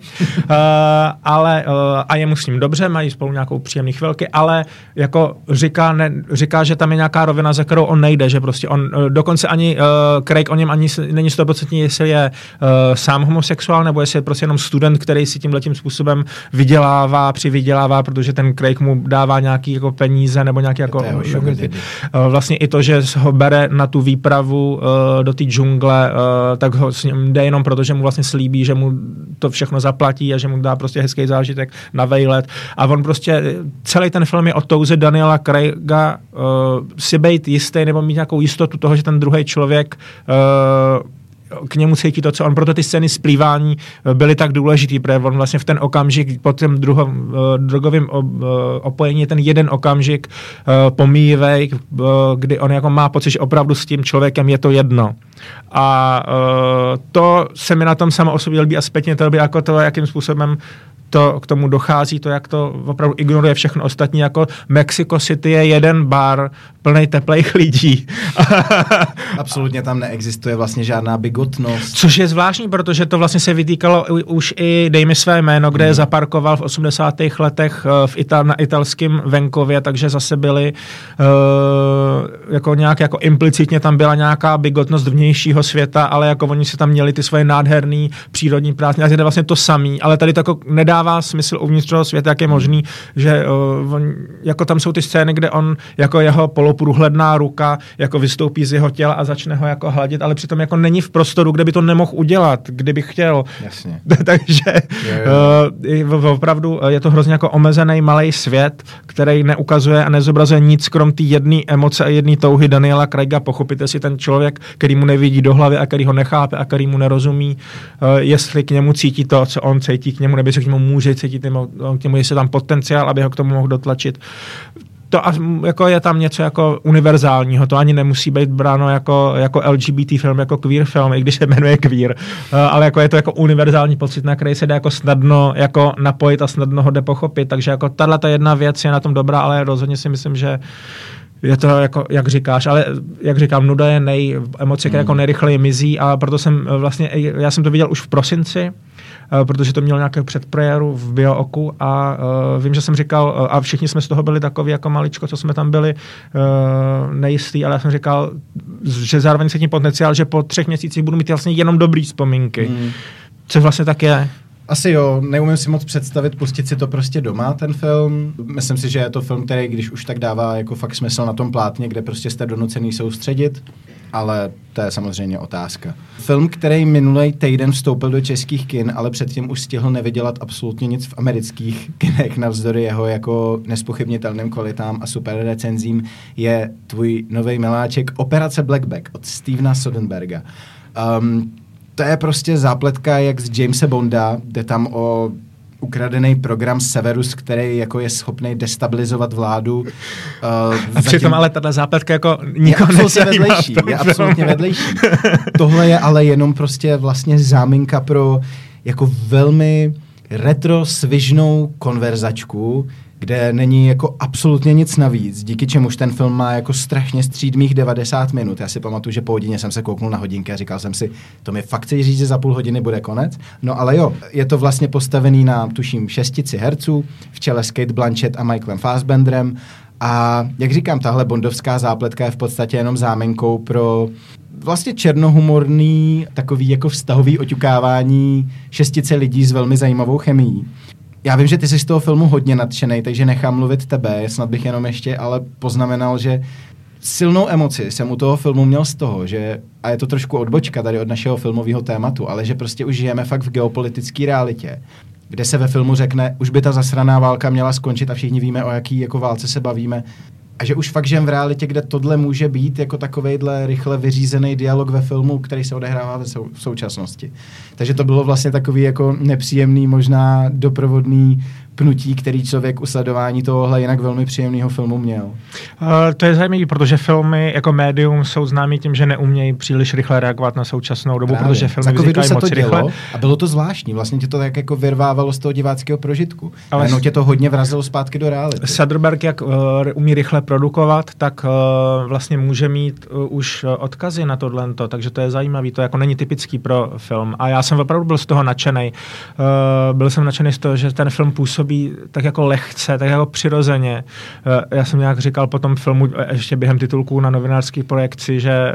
ale a je mu s ním dobře, mají spolu nějakou příjemný chvilky, ale jako říká, že tam je nějaká rovina, za kterou on nejde, že prostě on, dokonce ani Craig o něm ani není 100%, jestli je sám homosexuál, nebo jestli je prostě jenom student, který si tímhletím způsobem přivydělává, protože ten Craig mu dává nějaký jako peníze, nebo nějaký jako vlastně i to, že ho bere na tu výpravu do té džungle, tak ho s ním jde jenom proto, že mu vlastně slíbí, že mu to všechno zaplatí a že mu dá prostě hezký zážitek na vejlet. A on prostě, celý ten film je o touze Daniela Craiga si být jistý nebo mít nějakou jistotu toho, že ten druhý člověk k němu cítí to, co on. Proto ty scény splývání byly tak důležitý, protože on vlastně v ten okamžik po tom drogovém opojení je ten jeden okamžik pomíjivej, kdy on jako má pocit, že opravdu s tím člověkem je to jedno. A to se mi na tom samo o sobě líbí a zpětně to líbí jako to, jakým způsobem to k tomu dochází, to, jak to opravdu ignoruje všechno ostatní, jako Mexico City je jeden bar plnej teplejch lidí. Absolutně tam neexistuje vlastně žádná bigotnost. Což je zvláštní, protože to vlastně se vytýkalo už i Dej mi své jméno, kde je zaparkoval v 80. letech na italském venkově, takže zase byli jako nějak jako implicitně tam byla nějaká bigotnost vnějšího světa, ale jako oni si tam měli ty svoje nádherný přírodní prázdniny, a je to vlastně to samý, ale tady to jako nedává smysl uvnitř toho světa, jak je možný, že jako tam jsou ty scény, kde on jako jeho poloprůhledná ruka jako vystoupí z jeho těla a začne ho jako hladit, ale přitom jako není v prostoru, kde by to nemohl udělat, kdyby chtěl. Jasně. Takže opravdu je to hrozně jako omezený malý svět, který neukazuje a nezobrazuje nic krom té jedné emoce a jedné touhy Daniela Craiga. Pochopíte si ten člověk, který mu nevidí do hlavy a který ho nechápe a který mu nerozumí, jestli k němu cítí to, co on cítí k němu, nebo se k němu může cítit, k němu je tam potenciál, aby ho k tomu mohl dotlačit. To jako je tam něco jako univerzálního, to ani nemusí být bráno jako LGBT film, jako queer film, i když se jmenuje queer, ale jako je to jako univerzální pocit, na který se dá jako snadno jako napojit a snadno ho jde pochopit, takže jako tato jedna věc je na tom dobrá, ale rozhodně si myslím, že je to jako, jak říkáš, ale jak říkám, nuda je emoce, která jako nejrychleji mizí a proto jsem vlastně, já jsem to viděl už v prosinci, protože to mělo nějakého předpremiéru v Biooku a vím, že jsem říkal, a všichni jsme z toho byli takový jako maličko, co jsme tam byli nejistý, ale já jsem říkal, že zároveň se tím potenciál, že po 3 měsících budu mít vlastně jenom dobrý vzpomínky. Co vlastně tak je. Asi jo, neumím si moc představit, pustit si to prostě doma, ten film. Myslím si, že je to film, který když už tak dává jako fakt smysl na tom plátně, kde prostě jste donucený soustředit, ale to je samozřejmě otázka. Film, který minulý týden vstoupil do českých kin, ale předtím už stihl nevydělat absolutně nic v amerických kinech, navzdory jeho jako nespochybnitelným kvalitám a super recenzím, je tvůj novej miláček Operace Blackback od Stevena Soderbergha. To je prostě zápletka jak z Jamesa Bonda, jde tam o ukradený program Severus, který jako je schopný destabilizovat vládu. A přitom ale tato zápletka jako nikoho nezajímá. Je absolutně vedlejší. Tohle je ale jenom prostě vlastně záminka pro jako velmi retro svižnou konverzačku, kde není jako absolutně nic navíc, díky čemuž ten film má jako strašně střídmých 90 minut. Já si pamatuju, že po hodině jsem se kouknul na hodinky a říkal jsem si, to mi fakt chci říct, že za půl hodiny bude konec. No ale jo, je to vlastně postavený na, tuším, 6 herců, v čele s Cate Blanchett a Michaelem Fassbenderem. A jak říkám, tahle bondovská zápletka je v podstatě jenom záminkou pro vlastně černohumorný takový jako vztahový oťukávání 6 lidí s velmi zajímavou chemií. Já vím, že ty jsi z toho filmu hodně nadšenej, takže nechám mluvit tebe, snad bych jenom ještě ale poznamenal, že silnou emoci jsem u toho filmu měl z toho, že, a je to trošku odbočka tady od našeho filmového tématu, ale že prostě už žijeme fakt v geopolitické realitě, kde se ve filmu řekne, už by ta zasraná válka měla skončit a všichni víme, o jaký jako válce se bavíme. A že už fakt žijeme v realitě, kde tohle může být jako takovejhle rychle vyřízený dialog ve filmu, který se odehrává v současnosti. Takže to bylo vlastně takový jako nepříjemný, možná doprovodný pnutí, který člověk u sledování tohohle jinak velmi příjemného filmu měl. To je zajímavé, protože filmy jako médium jsou známí tím, že neumějí příliš rychle reagovat na současnou dobu, právě. Protože filmy vznikají moc rychle. A bylo to zvláštní, vlastně tě to tak jako vyrvávalo z toho diváckého prožitku. Ale tě to hodně vrazilo zpátky do reality. Soderbergh, jak umí rychle produkovat, tak vlastně může mít už odkazy na tohleto, takže to je zajímavý, to jako není typický pro film. A já jsem opravdu byl z toho nadšenej. Byl jsem nadšenej z toho, že ten film působí tak jako lehce, tak jako přirozeně. Já jsem nějak říkal po tom filmu, ještě během titulků na novinářských projekci, že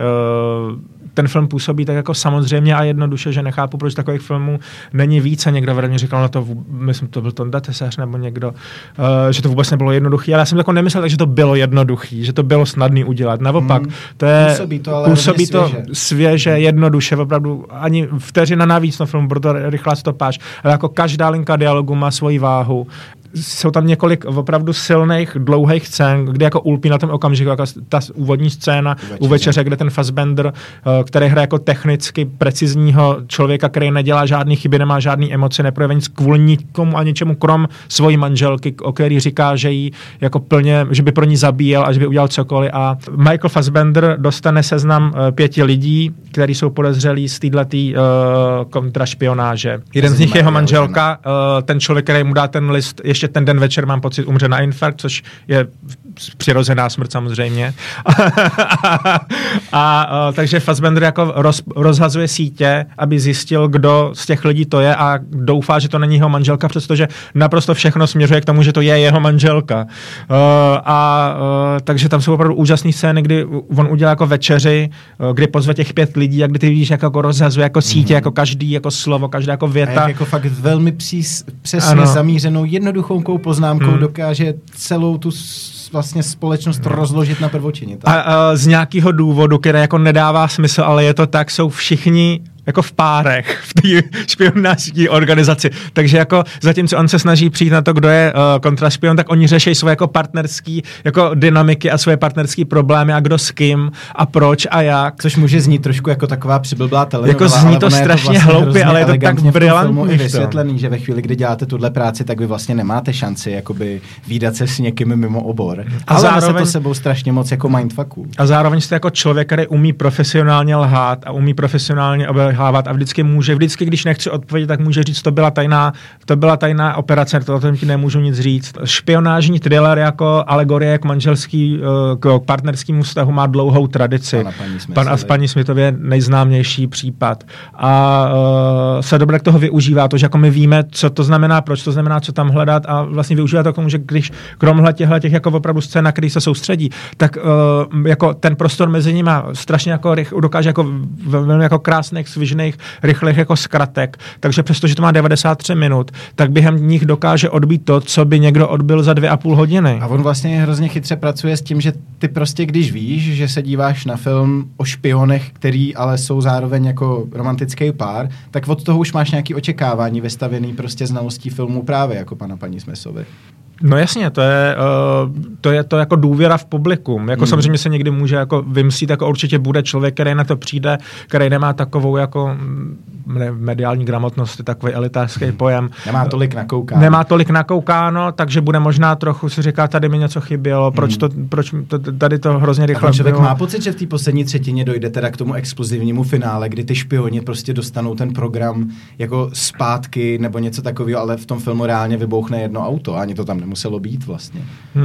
ten film působí tak jako samozřejmě a jednoduše, že nechápu, proč takových filmů není víc. A někdo vedle mě říkal, no to, myslím, to byl Tonda Tesař nebo někdo, že to vůbec nebylo jednoduchý, ale já jsem jako nemyslel, takže to bylo jednoduchý, že to bylo snadný udělat. Naopak, to je, působí to svěže, jednoduše, opravdu ani vteřina navíc na filmu, proto rychlá stopáž, ale jako každá linka dialogu má svoji váhu. Jsou tam několik opravdu silných, dlouhých scén, kde jako ulpí na tom okamžiku, jako ta úvodní scéna u večeře, kde ten Fassbender, který hraje jako technicky precizního člověka, který nedělá žádný chyby, nemá žádný emoce, neprojeví nic kvůli nikomu a ničemu krom svojí manželky, o který říká, že jí jako plně, že by pro ní zabíjel a že by udělal cokoliv. A Michael Fassbender dostane seznam 5 lidí, kteří jsou podezřelí z této kontrašpionáže. Jeden z nich je jeho manželka, ten člověk, který mu dá ten list, ještě ten den večer, mám pocit, umře na infarkt, což je přirozená smrt samozřejmě. Takže Fassbender jako rozhazuje sítě, aby zjistil, kdo z těch lidí to je a doufá, že to není jeho manželka, přestože naprosto všechno směřuje k tomu, že to je jeho manželka. Takže tam jsou opravdu úžasné scény, kdy on udělá jako večeři, kdy pozve těch 5 lidí a kdy ty vidíš, jako rozhazuje jako sítě, jako každý jako slovo, každá jako věta. A jak jako fakt velmi přesně zamířenou jednoduchou poznámkou dokáže celou tu vlastně společnost rozložit na prvočinitele. A z nějakého důvodu, který jako nedává smysl, ale je to tak, jsou všichni jako v párech v té špionážní organizaci. Takže jako zatímco on se snaží přijít na to, kdo je kontrašpion, tak oni řeší svoje jako partnerský jako dynamiky a svoje partnerský problémy a kdo s kým a proč a jak. Což může znít trošku jako taková přiblblá telenovela. Jako zní to strašně vlastně hloupě, ale je to tak brilantní. Je vysvětlený, že ve chvíli, kdy děláte tuhle práci, tak vy vlastně nemáte šanci jakoby vídat se s někým mimo obor. Ale zároveň se to sebou strašně moc jako mindfucků. A zároveň jste jako člověk, který umí profesionálně lhát a umí profesionálně obelhávat a vždycky, když nechci odpovědět, tak může říct, to byla tajná operace, to ti nemůžu nic říct. Špionážní thriller jako alegorie k manželský, k partnerskému vztahu má dlouhou tradici. Pan a paní Smithově nejznámější případ. A Soderbergh toho využívá, to, že jako my víme, co to znamená, proč to znamená, co tam hledat a vlastně využívá to k tomu, že když krom těch jako opravdu scén, na který se soustředí, tak jako ten prostor mezi nimi strašně jako dokáže jako velmi jako krásných, svižných, rychlých jako zkratek. Takže přestože to má 93 minut, tak během nich dokáže odbít to, co by někdo odbil za 2,5 hodiny. A on vlastně hrozně chytře pracuje s tím, že ty prostě, když víš, že se díváš na film o špionech, který ale jsou zároveň jako romantický pár, tak od toho už máš nějaký očekávání vystavený prostě znalostí filmu právě jako pana paní Smithovy. No jasně, to je to jako důvěra v publikum. Jako samozřejmě se někdy může jako vymstít, jako určitě bude člověk, který na to přijde, který nemá takovou jako mediální gramotnost, takový elitářský pojem. Nemá tolik nakoukáno, takže bude možná trochu si říká, tady mi něco chybělo, proč tady to hrozně rychle člověk bylo. má pocit, že v té poslední třetině dojde teda k tomu exkluzivnímu finále, kdy ty špioni prostě dostanou ten program jako zpátky nebo něco takového, ale v tom filmu reálně vybouchne jedno auto a ani to tam nemuselo být vlastně.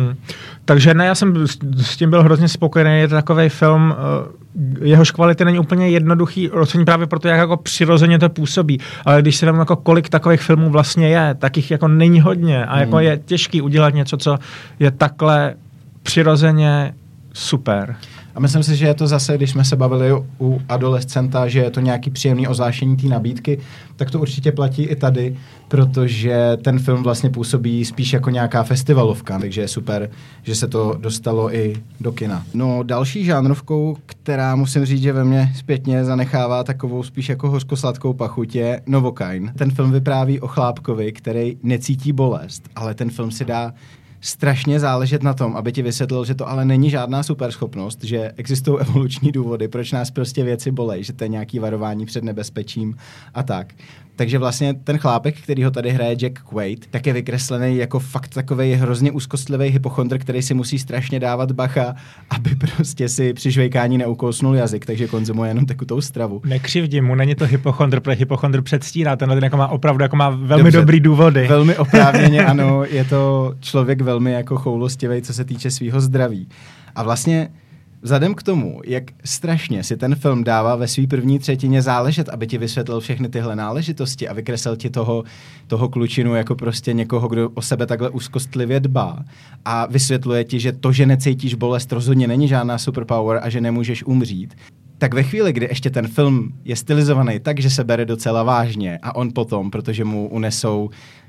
Takže ne, já jsem s tím byl hrozně spokojený, je to takovej film, jehož kvality není úplně jednoduchý ocenit právě proto, jak jako přirozeně to působí. Ale když si vemu, jako kolik takových filmů vlastně je, tak jich jako není hodně a jako je těžký udělat něco, co je takhle přirozeně super. A myslím si, že je to zase, když jsme se bavili u adolescenta, že je to nějaký příjemný ozvášení té nabídky, tak to určitě platí i tady, protože ten film vlastně působí spíš jako nějaká festivalovka, takže je super, že se to dostalo i do kina. No další žánrovkou, která musím říct, že ve mně zpětně zanechává takovou spíš jako hořkosladkou pachuť, je Novokain. Ten film vypráví o chlápkovi, který necítí bolest, ale ten film si dá strašně záležet na tom, aby ti vysvětlil, že to ale není žádná superschopnost, že existují evoluční důvody, proč nás prostě věci bolej, že to je nějaký varování před nebezpečím a tak. Takže vlastně ten chlápek, který ho tady hraje Jack Quaid, tak je vykreslený jako fakt takovej hrozně úzkostlivý hypochondr, který si musí strašně dávat bacha, aby prostě si při žvejkání neukousnul jazyk, takže konzumuje jenom tekutou stravu. Nekřivdí mu, není to hypochondr, protože hypochondr předstírá, ten jako má opravdu jako má velmi dobrý důvody. Velmi oprávněně, ano, je to člověk velmi jako choulostivý, co se týče svého zdraví. A vlastně vzhledem k tomu, jak strašně si ten film dává ve své první třetině záležet, aby ti vysvětlil všechny tyhle náležitosti a vykreslil ti toho klučinu jako prostě někoho, kdo o sebe takhle úzkostlivě dbá a vysvětluje ti, že to, že necítíš bolest, rozhodně není žádná superpower a že nemůžeš umřít, tak ve chvíli, kdy ještě ten film je stylizovaný tak, že se bere docela vážně a on potom, protože mu unesou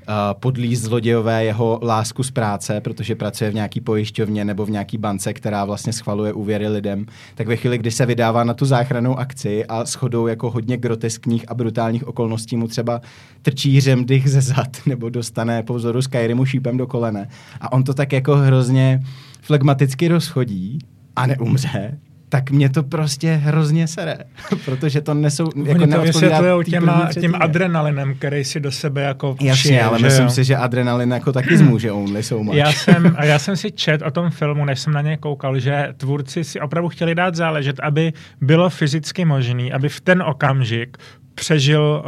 podlí zlodějové jeho lásku z práce, protože pracuje v nějaký pojišťovně nebo v nějaký bance, která vlastně schvaluje úvěry lidem, tak ve chvíli, kdy se vydává na tu záchrannou akci a shodou jako hodně groteskních a brutálních okolností mu třeba trčí řemdych ze zad nebo dostane po vzoru Skyrimu šípem do kolene a on to tak jako hrozně flegmaticky rozchodí a neumře, tak mě to prostě hrozně sere, protože to nesou... Oni to vysvětlujou tím adrenalinem, který si do sebe jako všije. Jasně, ale myslím si, že adrenalin jako taky zmůže only so much. Já jsem si čet o tom filmu, než jsem na něj koukal, že tvůrci si opravdu chtěli dát záležet, aby bylo fyzicky možný, aby v ten okamžik přežil,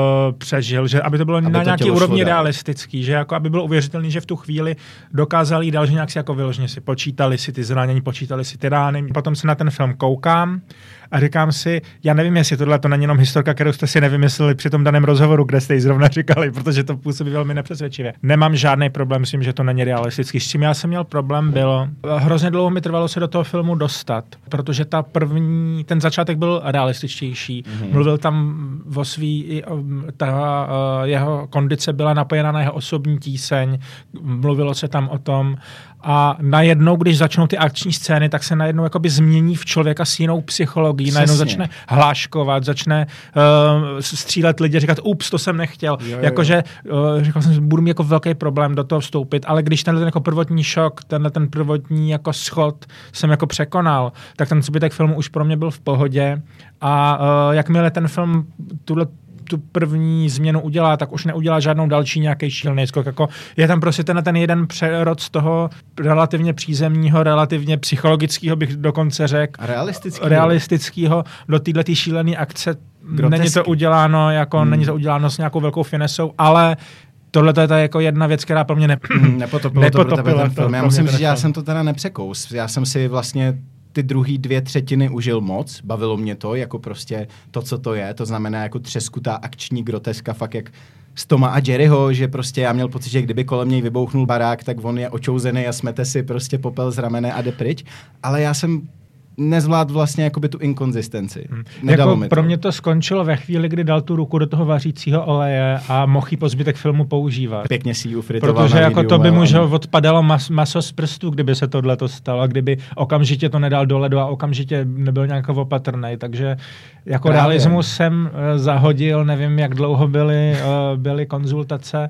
že aby to bylo na nějaký úrovni realistický, že jako aby bylo uvěřitelný, že v tu chvíli dokázali jít dál, že nějak si jako vyloženě si počítali si ty zranění, počítali si ty rány. Potom se na ten film koukám a říkám si, já nevím, jestli tohle to není jenom historka, kterou jste si nevymysleli při tom daném rozhovoru, kde jste ji zrovna říkali, protože to působí velmi nepřesvědčivě. Nemám žádný problém s tím, že to není realistický. S čím já jsem měl problém bylo, hrozně dlouho mi trvalo se do toho filmu dostat, protože ten začátek byl realističtější. Mluvil tam o svý, jeho kondice byla napojena na jeho osobní tíseň, mluvilo se tam o tom a najednou, když začnou ty akční scény, tak se najednou jakoby změní v člověka s jinou psychologií, najednou začne hláškovat, začne střílet lidi, říkat, ups, to jsem nechtěl. Jakože říkal jsem, budu mít jako velký problém do toho vstoupit, ale když tenhle ten jako prvotní šok, ten prvotní jako schod jsem jako překonal, tak ten zbytek filmu už pro mě byl v pohodě a jakmile ten film tu první změnu udělá, tak už neudělá žádnou další nějaký šílený skok. Jako je tam prostě ten jeden přerod z toho relativně přízemního, relativně psychologického, bych dokonce řekl. Realistického do této šílené akce. Grotesky. Není to uděláno jako není to uděláno s nějakou velkou finesou, ale tohle to je jako jedna věc, která pro mě nepotopila ten film. Já musím říct, že já jsem to teda nepřekous. Já jsem si vlastně ty druhý 2/3 užil moc, bavilo mě to, jako prostě to, co to je, to znamená jako třeskutá akční groteska, fakt jak z Toma a Jerryho, že prostě já měl pocit, že kdyby kolem něj vybouchnul barák, tak on je očouzený a smete si prostě popel z ramene a jde pryč, ale já jsem nezvládl vlastně jakoby tu inkonzistenci. Jako pro mě to skončilo ve chvíli, kdy dal tu ruku do toho vařícího oleje a mohl jí po zbytek filmu používat. Pěkně si ji ufritoval. Protože jako to by mu odpadalo maso z prstů, kdyby se tohle to stalo, kdyby okamžitě to nedal do ledu a okamžitě nebyl nějak opatrnej. Takže jako realismus jsem zahodil, nevím, jak dlouho byly konzultace,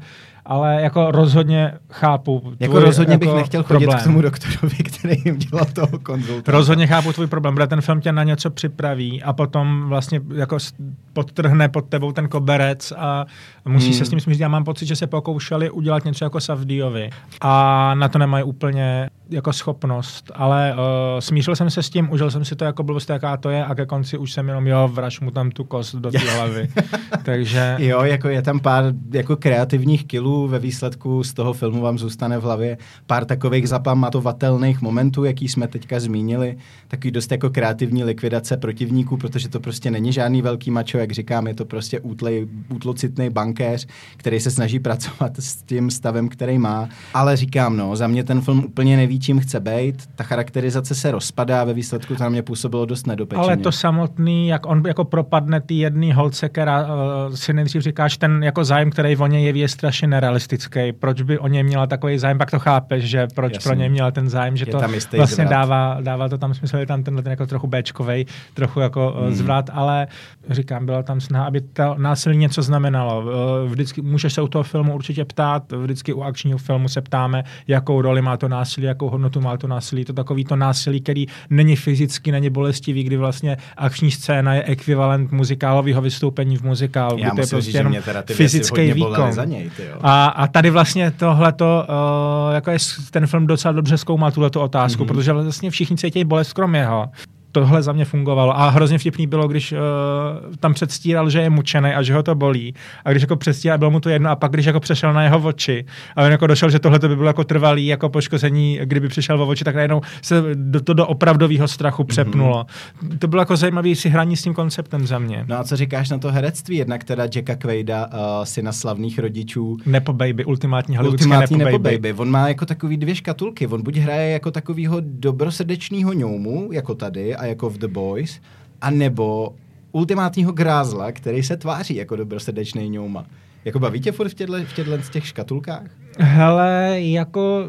ale jako rozhodně chápu jako rozhodně bych jako nechtěl problém. chodit k tomu doktorovi, který jim dělal toho konzultanta. Rozhodně chápu tvůj problém, protože ten film tě na něco připraví a potom vlastně jako podtrhne pod tebou ten koberec a musí se s tím smířit. Já mám pocit, že se pokoušeli udělat něco jako Safdieovi a na to nemají úplně jako schopnost, ale smířil jsem se s tím, užil jsem si to jako blbost, jaká to je a ke konci už jsem jenom vraž mu tam tu kost do té hlavy. Takže... Jo, jako je tam pár jako kreativních killů, ve výsledku z toho filmu vám zůstane v hlavě pár takových zapamatovatelných momentů, jaký jsme teďka zmínili, takový dost jako kreativní likvidace protivníků, protože to prostě není žádný velký mačo, jak říkám, je to prostě útlocitný bankéř, který se snaží pracovat s tím stavem, který má, ale říkám, no, za mě ten film úplně neví, čím chce bejt, ta charakterizace se rozpadá, ve výsledku to na mě působilo dost nedopečeně. Ale to samotný, jak on jako propadne ty jedný holce, která si nejdřív říkáš, ten jako zájem, který o něj je strašně nerealistický. Proč by o něj měla takový zájem? Pak to chápeš, že proč pro něj měla ten zájem, že je to vlastně dává to tam smysl, je tam ten jako trochu béčkovej, trochu jako zvrat, ale říkám, byla tam snaha, aby to násilí něco znamenalo. Vždycky můžeš se u toho filmu určitě ptát, vždycky u akčního filmu se ptáme, jakou roli má to násilí, jakou hodnotu má to násilí. To takový to násilí, který není fyzicky, není bolestivý, kdy vlastně akční scéna je ekvivalent muzikálového vystoupení v muzikálu. Já to je prostě jenom fyzický výkon. Za něj, a tady vlastně tohleto, jako je ten film docela dobře zkoumal tuhleto otázku, protože vlastně všichni cítí bolest kromě jeho. Tohle za mě fungovalo. A hrozně vtipný bylo, když tam předstíral, že je mučený a že ho to bolí. A když jako předstíral, bylo mu to jedno, a pak když jako přešel na jeho oči a on jako došel, že tohle by bylo jako trvalý jako poškození, kdyby přišel o oči, tak najednou se do opravdového strachu přepnulo. To bylo jako zajímavé si hraní s tím konceptem za mě. No a co říkáš na to herectví? Jednak teda Jacka Quaida, syna slavných rodičů. Nepo baby, ultimátní hollywoodské Nepo baby. On má jako takový dvě škatulky. On buď hraje jako takovýho dobrosrdečného ňoumu, jako tady, a jako v The Boys, a nebo ultimátního grázla, který se tváří jako dobrosrdečný ňouma. Jako baví tě furt v těch škatulkách? Hele, jako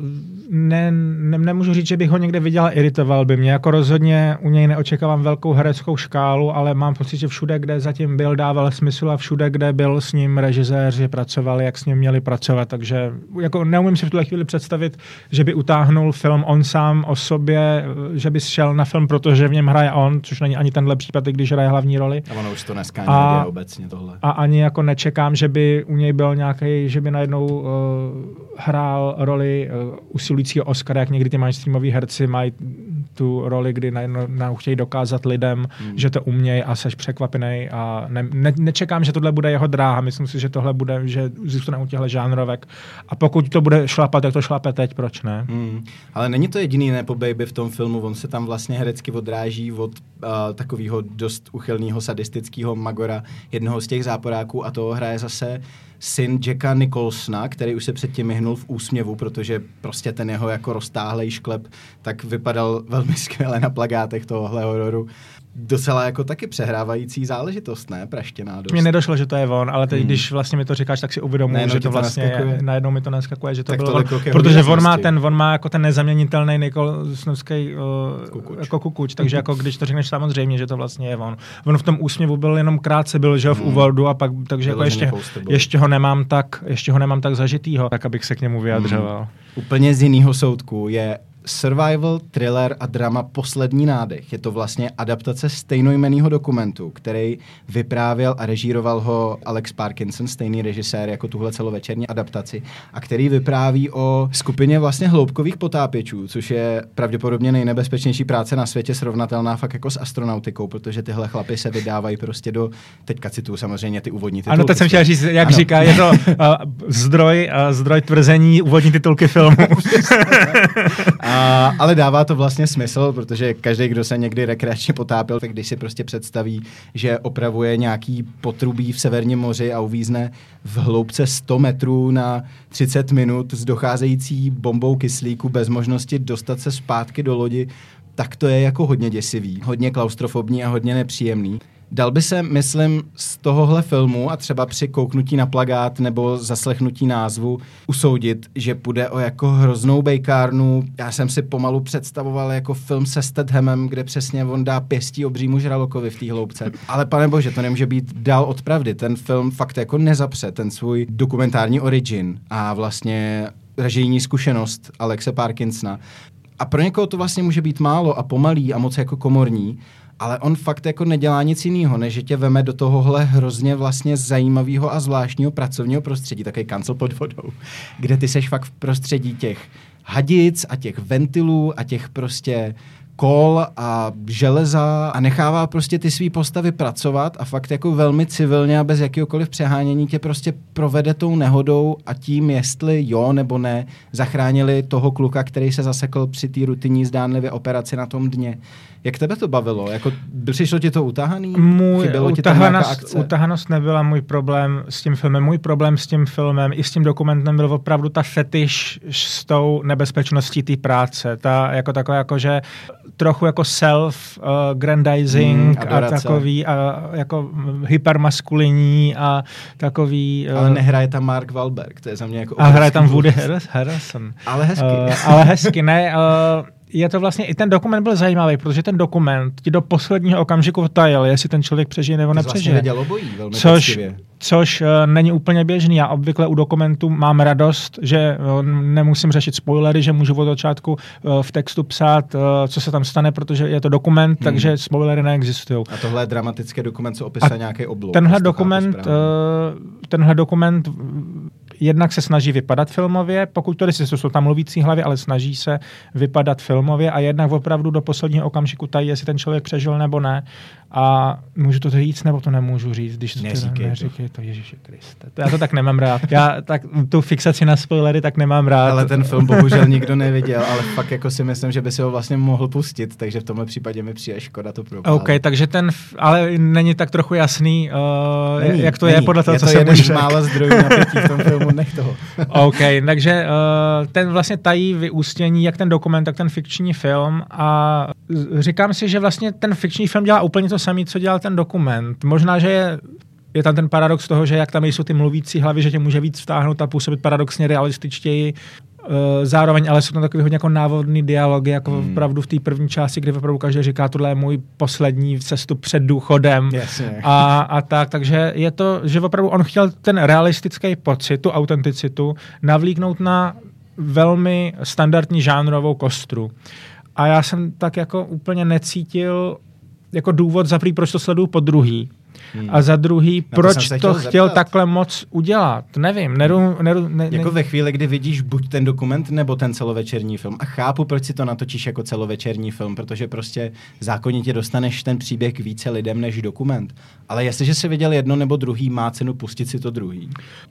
nemůžu říct, že bych ho někde viděl a iritoval by mě. Jako rozhodně u něj neočekávám velkou hereckou škálu, ale mám pocit, že všude, kde zatím byl, dával smysl a všude, kde byl s ním režiséři, pracovali, jak s ním měli pracovat. Takže jako neumím si v tuhle chvíli představit, že by utáhnul film on sám o sobě, že by šel na film, protože v něm hraje on, což není ani tenhle případ, když hraje hlavní roli. A ono už to dneska nejde obecně tohle. A ani jako nečekám, že by u něj byl nějaký, že by najednou hrál roli usilujícího Oscara, jak někdy ty mainstreamoví herci mají tu roli, kdy najednou chtějí dokázat lidem, že to umějí a seš překvapený a nečekám, že tohle bude jeho dráha. Myslím si, že tohle bude, že zůstane u těchto žánrovek. A pokud to bude šlapat, tak to šlape teď, proč ne? Ale není to jediný Nepo baby v tom filmu, on se tam vlastně herecky odráží od takového dost uchylného sadistického magora, jednoho z těch záporáků, a toho hraje zase syn Jacka Nicholsona, který už se předtím myhnul v úsměvu, protože prostě ten jeho jako roztáhlej šklep tak vypadal velmi skvěle na plakátech tohohle hororu. Docela jako taky přehrávající záležitost, ne? Praštěná dost. Mně nedošlo, že to je on, ale teď, když vlastně mi to říkáš, tak si uvědomuji, že to vlastně je, najednou mi to neskakuje, že to byl on, protože on má jako ten nezaměnitelný Nicholsonovský jako kukuč, takže jako když to řekneš samozřejmě, že to vlastně je on. On v tom úsměvu byl jenom krátce, byl, že v úvodu a pak, takže jako ještě ho nemám tak zažitýho, tak abych se k němu vyjadřoval. Úplně z jiného soudku je survival, thriller a drama Poslední nádech. Je to vlastně adaptace stejnojmenného dokumentu, který vyprávěl a režíroval ho Alex Parkinson, stejný režisér jako tuhle celovečerní adaptaci, a který vypráví o skupině vlastně hloubkových potápěčů, což je pravděpodobně nejnebezpečnější práce na světě, srovnatelná fakt jako s astronautikou, protože tyhle chlapy se vydávají prostě do, teďka cituju samozřejmě ty úvodní titulky. Ano, teď jsem chtěl říct, jak říká, je to zdroj tvrzení úvodní titulky filmu. Ale dává to vlastně smysl, protože každý, kdo se někdy rekreačně potápěl, tak když si prostě představí, že opravuje nějaký potrubí v Severním moři a uvízne v hloubce 100 metrů na 30 minut s docházející bombou kyslíku bez možnosti dostat se zpátky do lodi, tak to je jako hodně děsivý, hodně klaustrofobní a hodně nepříjemný. Dal by se, myslím, z tohohle filmu a třeba při kouknutí na plakát nebo zaslechnutí názvu usoudit, že půjde o jako hroznou bejkárnu. Já jsem si pomalu představoval jako film se Stathamem, kde přesně on dá pěstí obřímu žralokovi v té hloubce. Ale pane bože, to nemůže být dál od pravdy. Ten film fakt jako nezapře ten svůj dokumentární origin a vlastně režijní zkušenost Alexe Parkinsona. A pro někoho to vlastně může být málo a pomalý a moc jako komorní, ale on fakt jako nedělá nic jiného, než že tě veme do tohohle hrozně vlastně zajímavého a zvláštního pracovního prostředí, takový kancel pod vodou, kde ty seš fakt v prostředí těch hadic a těch ventilů a těch prostě kol a železa a nechává prostě ty svý postavy pracovat a fakt jako velmi civilně a bez jakýhokoliv přehánění tě prostě provede tou nehodou a tím, jestli jo nebo ne, zachránili toho kluka, který se zasekl při té rutinní zdánlivě operaci na tom dně. Jak tebe to bavilo? Jako, přišlo ti to utahaný? Chybělo ti tam nějaká akce? Utahanost nebyla můj problém s tím filmem. Můj problém s tím filmem i s tím dokumentem byl opravdu ta fetiš s tou nebezpečností té práce. Ta jako taková, jakože trochu jako self-grandizing a takový a jako hypermaskulinní a takový... Ale nehraje tam Mark Wahlberg, to je za mě jako... A hraje tam Woody Harrelson. Ale hezky. Ale hezky, ne... Je to vlastně, i ten dokument byl zajímavý, protože ten dokument ti do posledního okamžiku tajil, jestli ten člověk přežije nebo nepřežije. Vlastně věděl obojí, velmi poctivě. Což není úplně běžný. Já obvykle u dokumentu mám radost, že nemusím řešit spoilery, že můžu od začátku v textu psát, co se tam stane, protože je to dokument, takže spoilery neexistují. A tohle je dramatický dokument, co opisuje nějaký oblok. Tenhle dokument jednak se snaží vypadat filmově, pokud to jsou tam mluvící hlavy, ale snaží se vypadat filmově a jednak opravdu do posledního okamžiku tají, jestli ten člověk přežil nebo ne. A můžu to říct, nebo to nemůžu říct, když to neříkej to, Ježiši Kriste. Já to tak nemám rád. Já tak tu fixaci na spoilery tak nemám rád. Ale ten film bohužel nikdo neviděl, ale fakt jako si myslím, že by si ho vlastně mohl pustit, takže v tomhle případě mi přijde škoda to propálit. OK, takže ale není tak trochu jasný, jak to není. je podle toho, co jsem už řekl. Je to málo zdrojů napětí v tom filmu, nech toho. OK, takže ten vlastně tají vyústění, jak ten dokument, tak ten fikční film a říkám si, že vlastně ten fikční film dělá úplně to samé, co dělal ten dokument. Možná, že je tam ten paradox toho, že jak tam jsou ty mluvící hlavy, že tě může víc vtáhnout a působit paradoxně realističtěji. Zároveň, ale jsou tam takový hodně jako návodný dialogy, jako opravdu v té první části, kdy opravdu každý říká, tohle je můj poslední cestu před důchodem. A takže je to, že opravdu on chtěl ten realistický pocit, tu autenticitu, navlíknout na velmi standardní žánrovou kostru. A já jsem tak jako úplně necítil jako důvod za prvý, proč to sleduju po druhý. A za druhý, proč to chtěl takhle moc udělat? Nevím. Jako ve chvíli, kdy vidíš buď ten dokument, nebo ten celovečerní film. A chápu, proč si to natočíš jako celovečerní film, protože prostě zákonitě dostaneš ten příběh více lidem než dokument. Ale jestliže jsi viděl jedno nebo druhý, má cenu pustit si to druhý.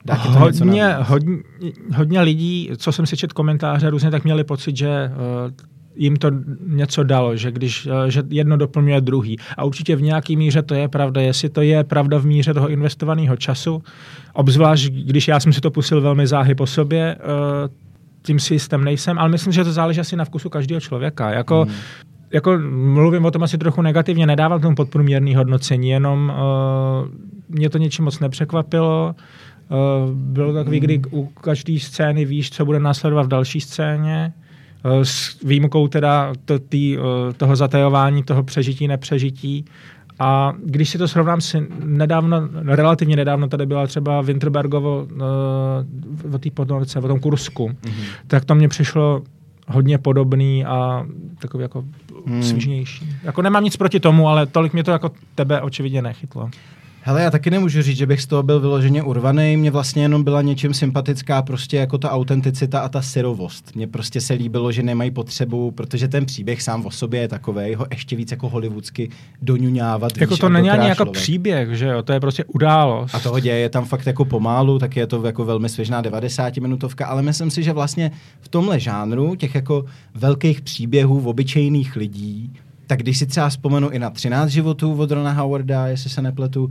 Hodně lidí, co jsem si četl komentáře různě, tak měli pocit, že jim to něco dalo, že že jedno doplňuje druhý. A určitě v nějaký míře to je pravda, jestli to je pravda v míře toho investovaného času, obzvlášť když já jsem si to pustil velmi záhy po sobě, tím si jistým nejsem, ale myslím, že to záleží asi na vkusu každého člověka. Jako mluvím o tom asi trochu negativně, nedával tomu podprůměrný hodnocení, jenom mě to něčím moc nepřekvapilo. Bylo takový, kdy u každé scény víš, co bude následovat v další scéně. S výjimkou teda toho zatajování, toho přežití, nepřežití. A když si to srovnám s relativně nedávno, tady byla třeba Winterbergovo o té podnorce, o tom Kursku, tak to mně přišlo hodně podobný a takový jako svížnější. Jako nemám nic proti tomu, ale tolik mě to jako tebe očividně nechytlo. Hele, já taky nemůžu říct, že bych z toho byl vyloženě urvaný. Mně vlastně jenom byla něčím sympatická prostě jako ta autenticita a ta syrovost. Mně prostě se líbilo, že nemají potřebu, protože ten příběh sám o sobě je takovej, ho ještě víc jako hollywoodsky doňuňávat. Jako to není ani jako příběh, že jo? To je prostě událost. A toho děje je tam fakt jako pomálu, tak je to jako velmi svěžná 90-minutovka, ale myslím si, že vlastně v tomhle žánru těch jako velkých příběhů obyčejných lidí, tak když si třeba vzpomenu i na 13 životů od Rona Howarda, jestli se nepletu,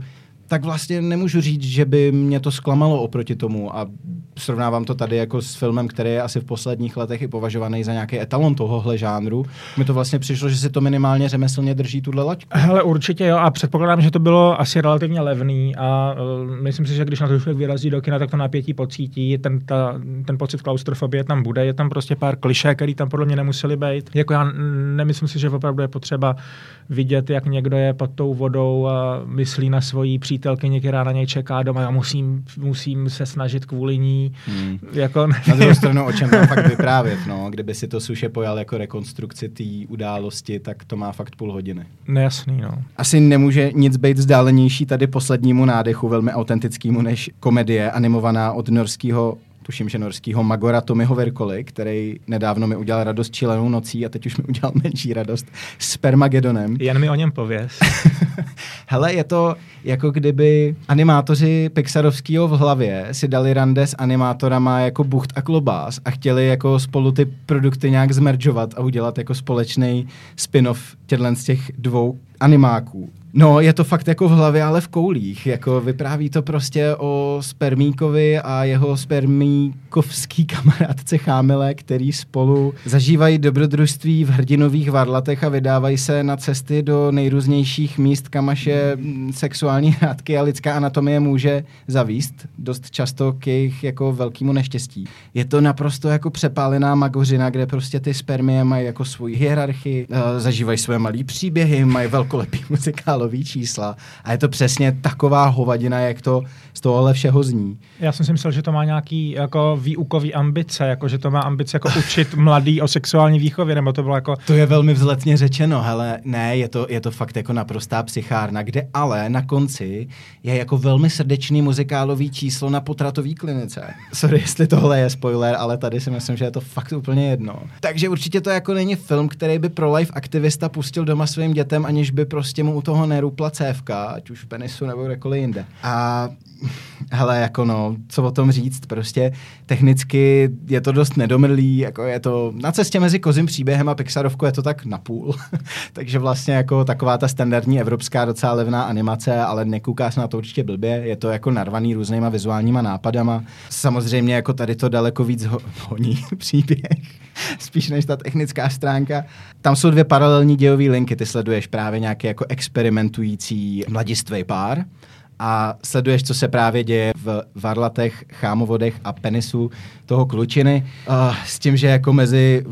tak vlastně nemůžu říct, že by mě to zklamalo oproti tomu a srovnávám to tady jako s filmem, který je asi v posledních letech i považovaný za nějaký etalon tohohle žánru. Mi to vlastně přišlo, že si to minimálně řemelně drží tuhle laťku. Hele, určitě jo, a předpokládám, že to bylo asi relativně levný a myslím si, že když na to člověk vyrazí do kina, tak to napětí pocítí, ten pocit klaustrofobie tam bude, je tam prostě pár klišé, který tam podle mě nemuseli být. Jako já nemyslím si, že opravdu je potřeba vidět, jak někdo je pod tou vodou a myslí na svoji přítelkyni, která na něj čeká doma a musím se snažit kvůli ní. Jako, na druhou stranu, o čem tam fakt vyprávět, no? Kdyby si to Suše pojal jako rekonstrukci té události, tak to má fakt půl hodiny. Nejasný, no. Asi nemůže nic být vzdálenější tady poslednímu nádechu, velmi autentickému, než komedie animovaná od norského magora Tomiho Verkoly, který nedávno mi udělal radost Šílenou nocí a teď už mi udělal menší radost Spermagedonem. Jen mi o něm pověz. Hele, je to jako kdyby animátoři Pixarovského v hlavě si dali rande s animátorama jako Bucht a Klobás a chtěli jako spolu ty produkty nějak zmeržovat a udělat jako společný spin-off z těch dvou animáků. No, je to fakt jako v hlavě, ale v koulích. Jako vypráví to prostě o spermíkovi a jeho spermíkovský kamarádce Chámile, který spolu zažívají dobrodružství v hrdinových varlatech a vydávají se na cesty do nejrůznějších míst, kam až je sexuální hádky a lidská anatomie může zavíst. Dost často k jejich jako velkému neštěstí. Je to naprosto jako přepálená magořina, kde prostě ty spermie mají jako svoji hierarchii, zažívají své malý příběhy, mají velkolepý muzikálový čísla a je to přesně taková hovadina, jak to z tohohle všeho zní. Já jsem si myslel, že to má nějaký jako výukový ambice, jako že to má ambice jako učit mladý o sexuální výchově, nebo to bylo jako... To je velmi vzletně řečeno, hele, ne, je to fakt jako naprostá psychárna, kde ale na konci je jako velmi srdečný muzikálový číslo na potratový klinice. Sorry, jestli tohle je spoiler, ale tady si myslím, že je to fakt úplně jedno. Takže určitě to jako není film, který by pro-life aktivista pustil doma svým dětem, aniž by prostě mu u toho nerupla cévka, ať už v penisu nebo kdekoliv jinde. A hele, jako no, co o tom říct, prostě technicky je to dost nedomrlý, jako je to na cestě mezi Kozím příběhem a Pixarovkou je to tak napůl. Takže vlastně jako taková ta standardní evropská docela levná animace, ale nekouká se na to určitě blbě, je to jako narvaný různýma vizuálníma nápadama. Samozřejmě jako tady to daleko víc honí příběh, spíš než ta technická stránka. Tam jsou dvě paralelní dějové linky, ty sleduješ právě nějaký jako experimentující mladistvý pár, a sleduješ, co se právě děje v varlatech, chámovodech a penisu toho klučiny. S tím, že jako mezi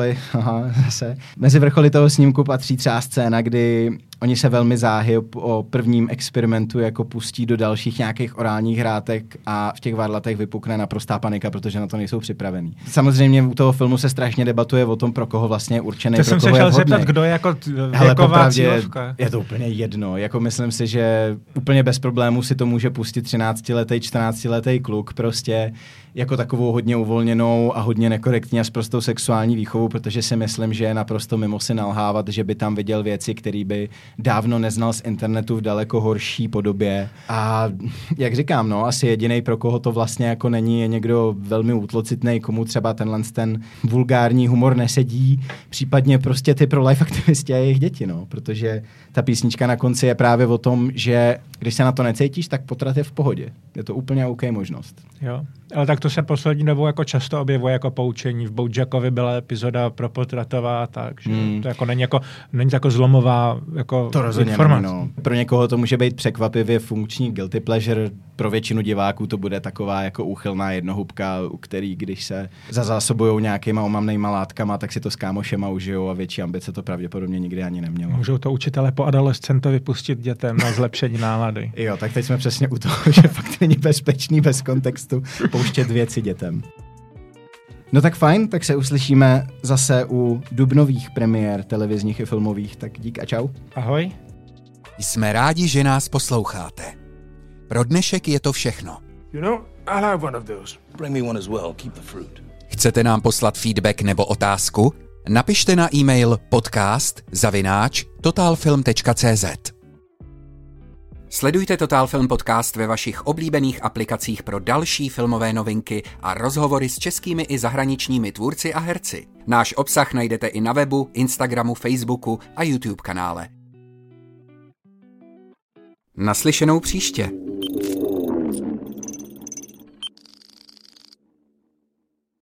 vrcholy toho snímku patří třeba scéna, kdy oni se velmi záhy o prvním experimentu jako pustí do dalších nějakých orálních hrátek a v těch varlatech vypukne naprostá panika, protože na to nejsou připravený. Samozřejmě u toho filmu se strašně debatuje o tom, pro koho vlastně je určený, pro koho je vhodný. Zeptat, kdo je jako věková cílovka. Je to úplně jedno. Jako myslím si, že úplně bez problémů si to může pustit 13letý, 14letý kluk prostě jako takovou hodně uvolněnou a hodně nekorektní a sprostou sexuální výchovu, protože si myslím, že je naprosto mimo si nalhávat, že by tam viděl věci, které by dávno neznal z internetu v daleko horší podobě. A jak říkám, no, asi jedinej, pro koho to vlastně jako není, je někdo velmi útlocitnej, komu třeba ten vulgární humor nesedí, případně prostě ty pro-life aktivisti a jejich děti, no, protože ta písnička na konci je právě o tom, že když se na to necítíš, tak potrat je v pohodě. Je to úplně OK možnost. Jo, ale tak to se poslední dobou jako často objevuje jako poučení. V Bojackovi byla epizoda pro potratová, takže to jako není jako zlomová jako to rozhodně informace. No. Pro někoho to může být překvapivě funkční guilty pleasure, pro většinu diváků to bude taková jako úchylná jednohubka, u který, když se zazásobujou nějakýma omamnejma látkama, tak si to s kámošema užijou a větší ambice to pravděpodobně nikdy ani nemělo. Můžou to učitele po adolescentovi pustit dětem na zlepšení nálady. Jo, tak teď jsme přesně u toho, že fakt není bezpečný bez kontextu pouštět věci dětem. No tak fajn, tak se uslyšíme zase u dubnových premiér televizních i filmových, tak dík a čau. Ahoj. Jsme rádi, že nás posloucháte. Pro dnešek je to všechno. You know, I'll have one of those. Bring me one as well. Keep the fruit. Chcete nám poslat feedback nebo otázku? Napište na e-mail podcast@totalfilm.cz. Sledujte Total Film Podcast ve vašich oblíbených aplikacích pro další filmové novinky a rozhovory s českými i zahraničními tvůrci a herci. Náš obsah najdete i na webu, Instagramu, Facebooku a YouTube kanále. Naslyšenou příště.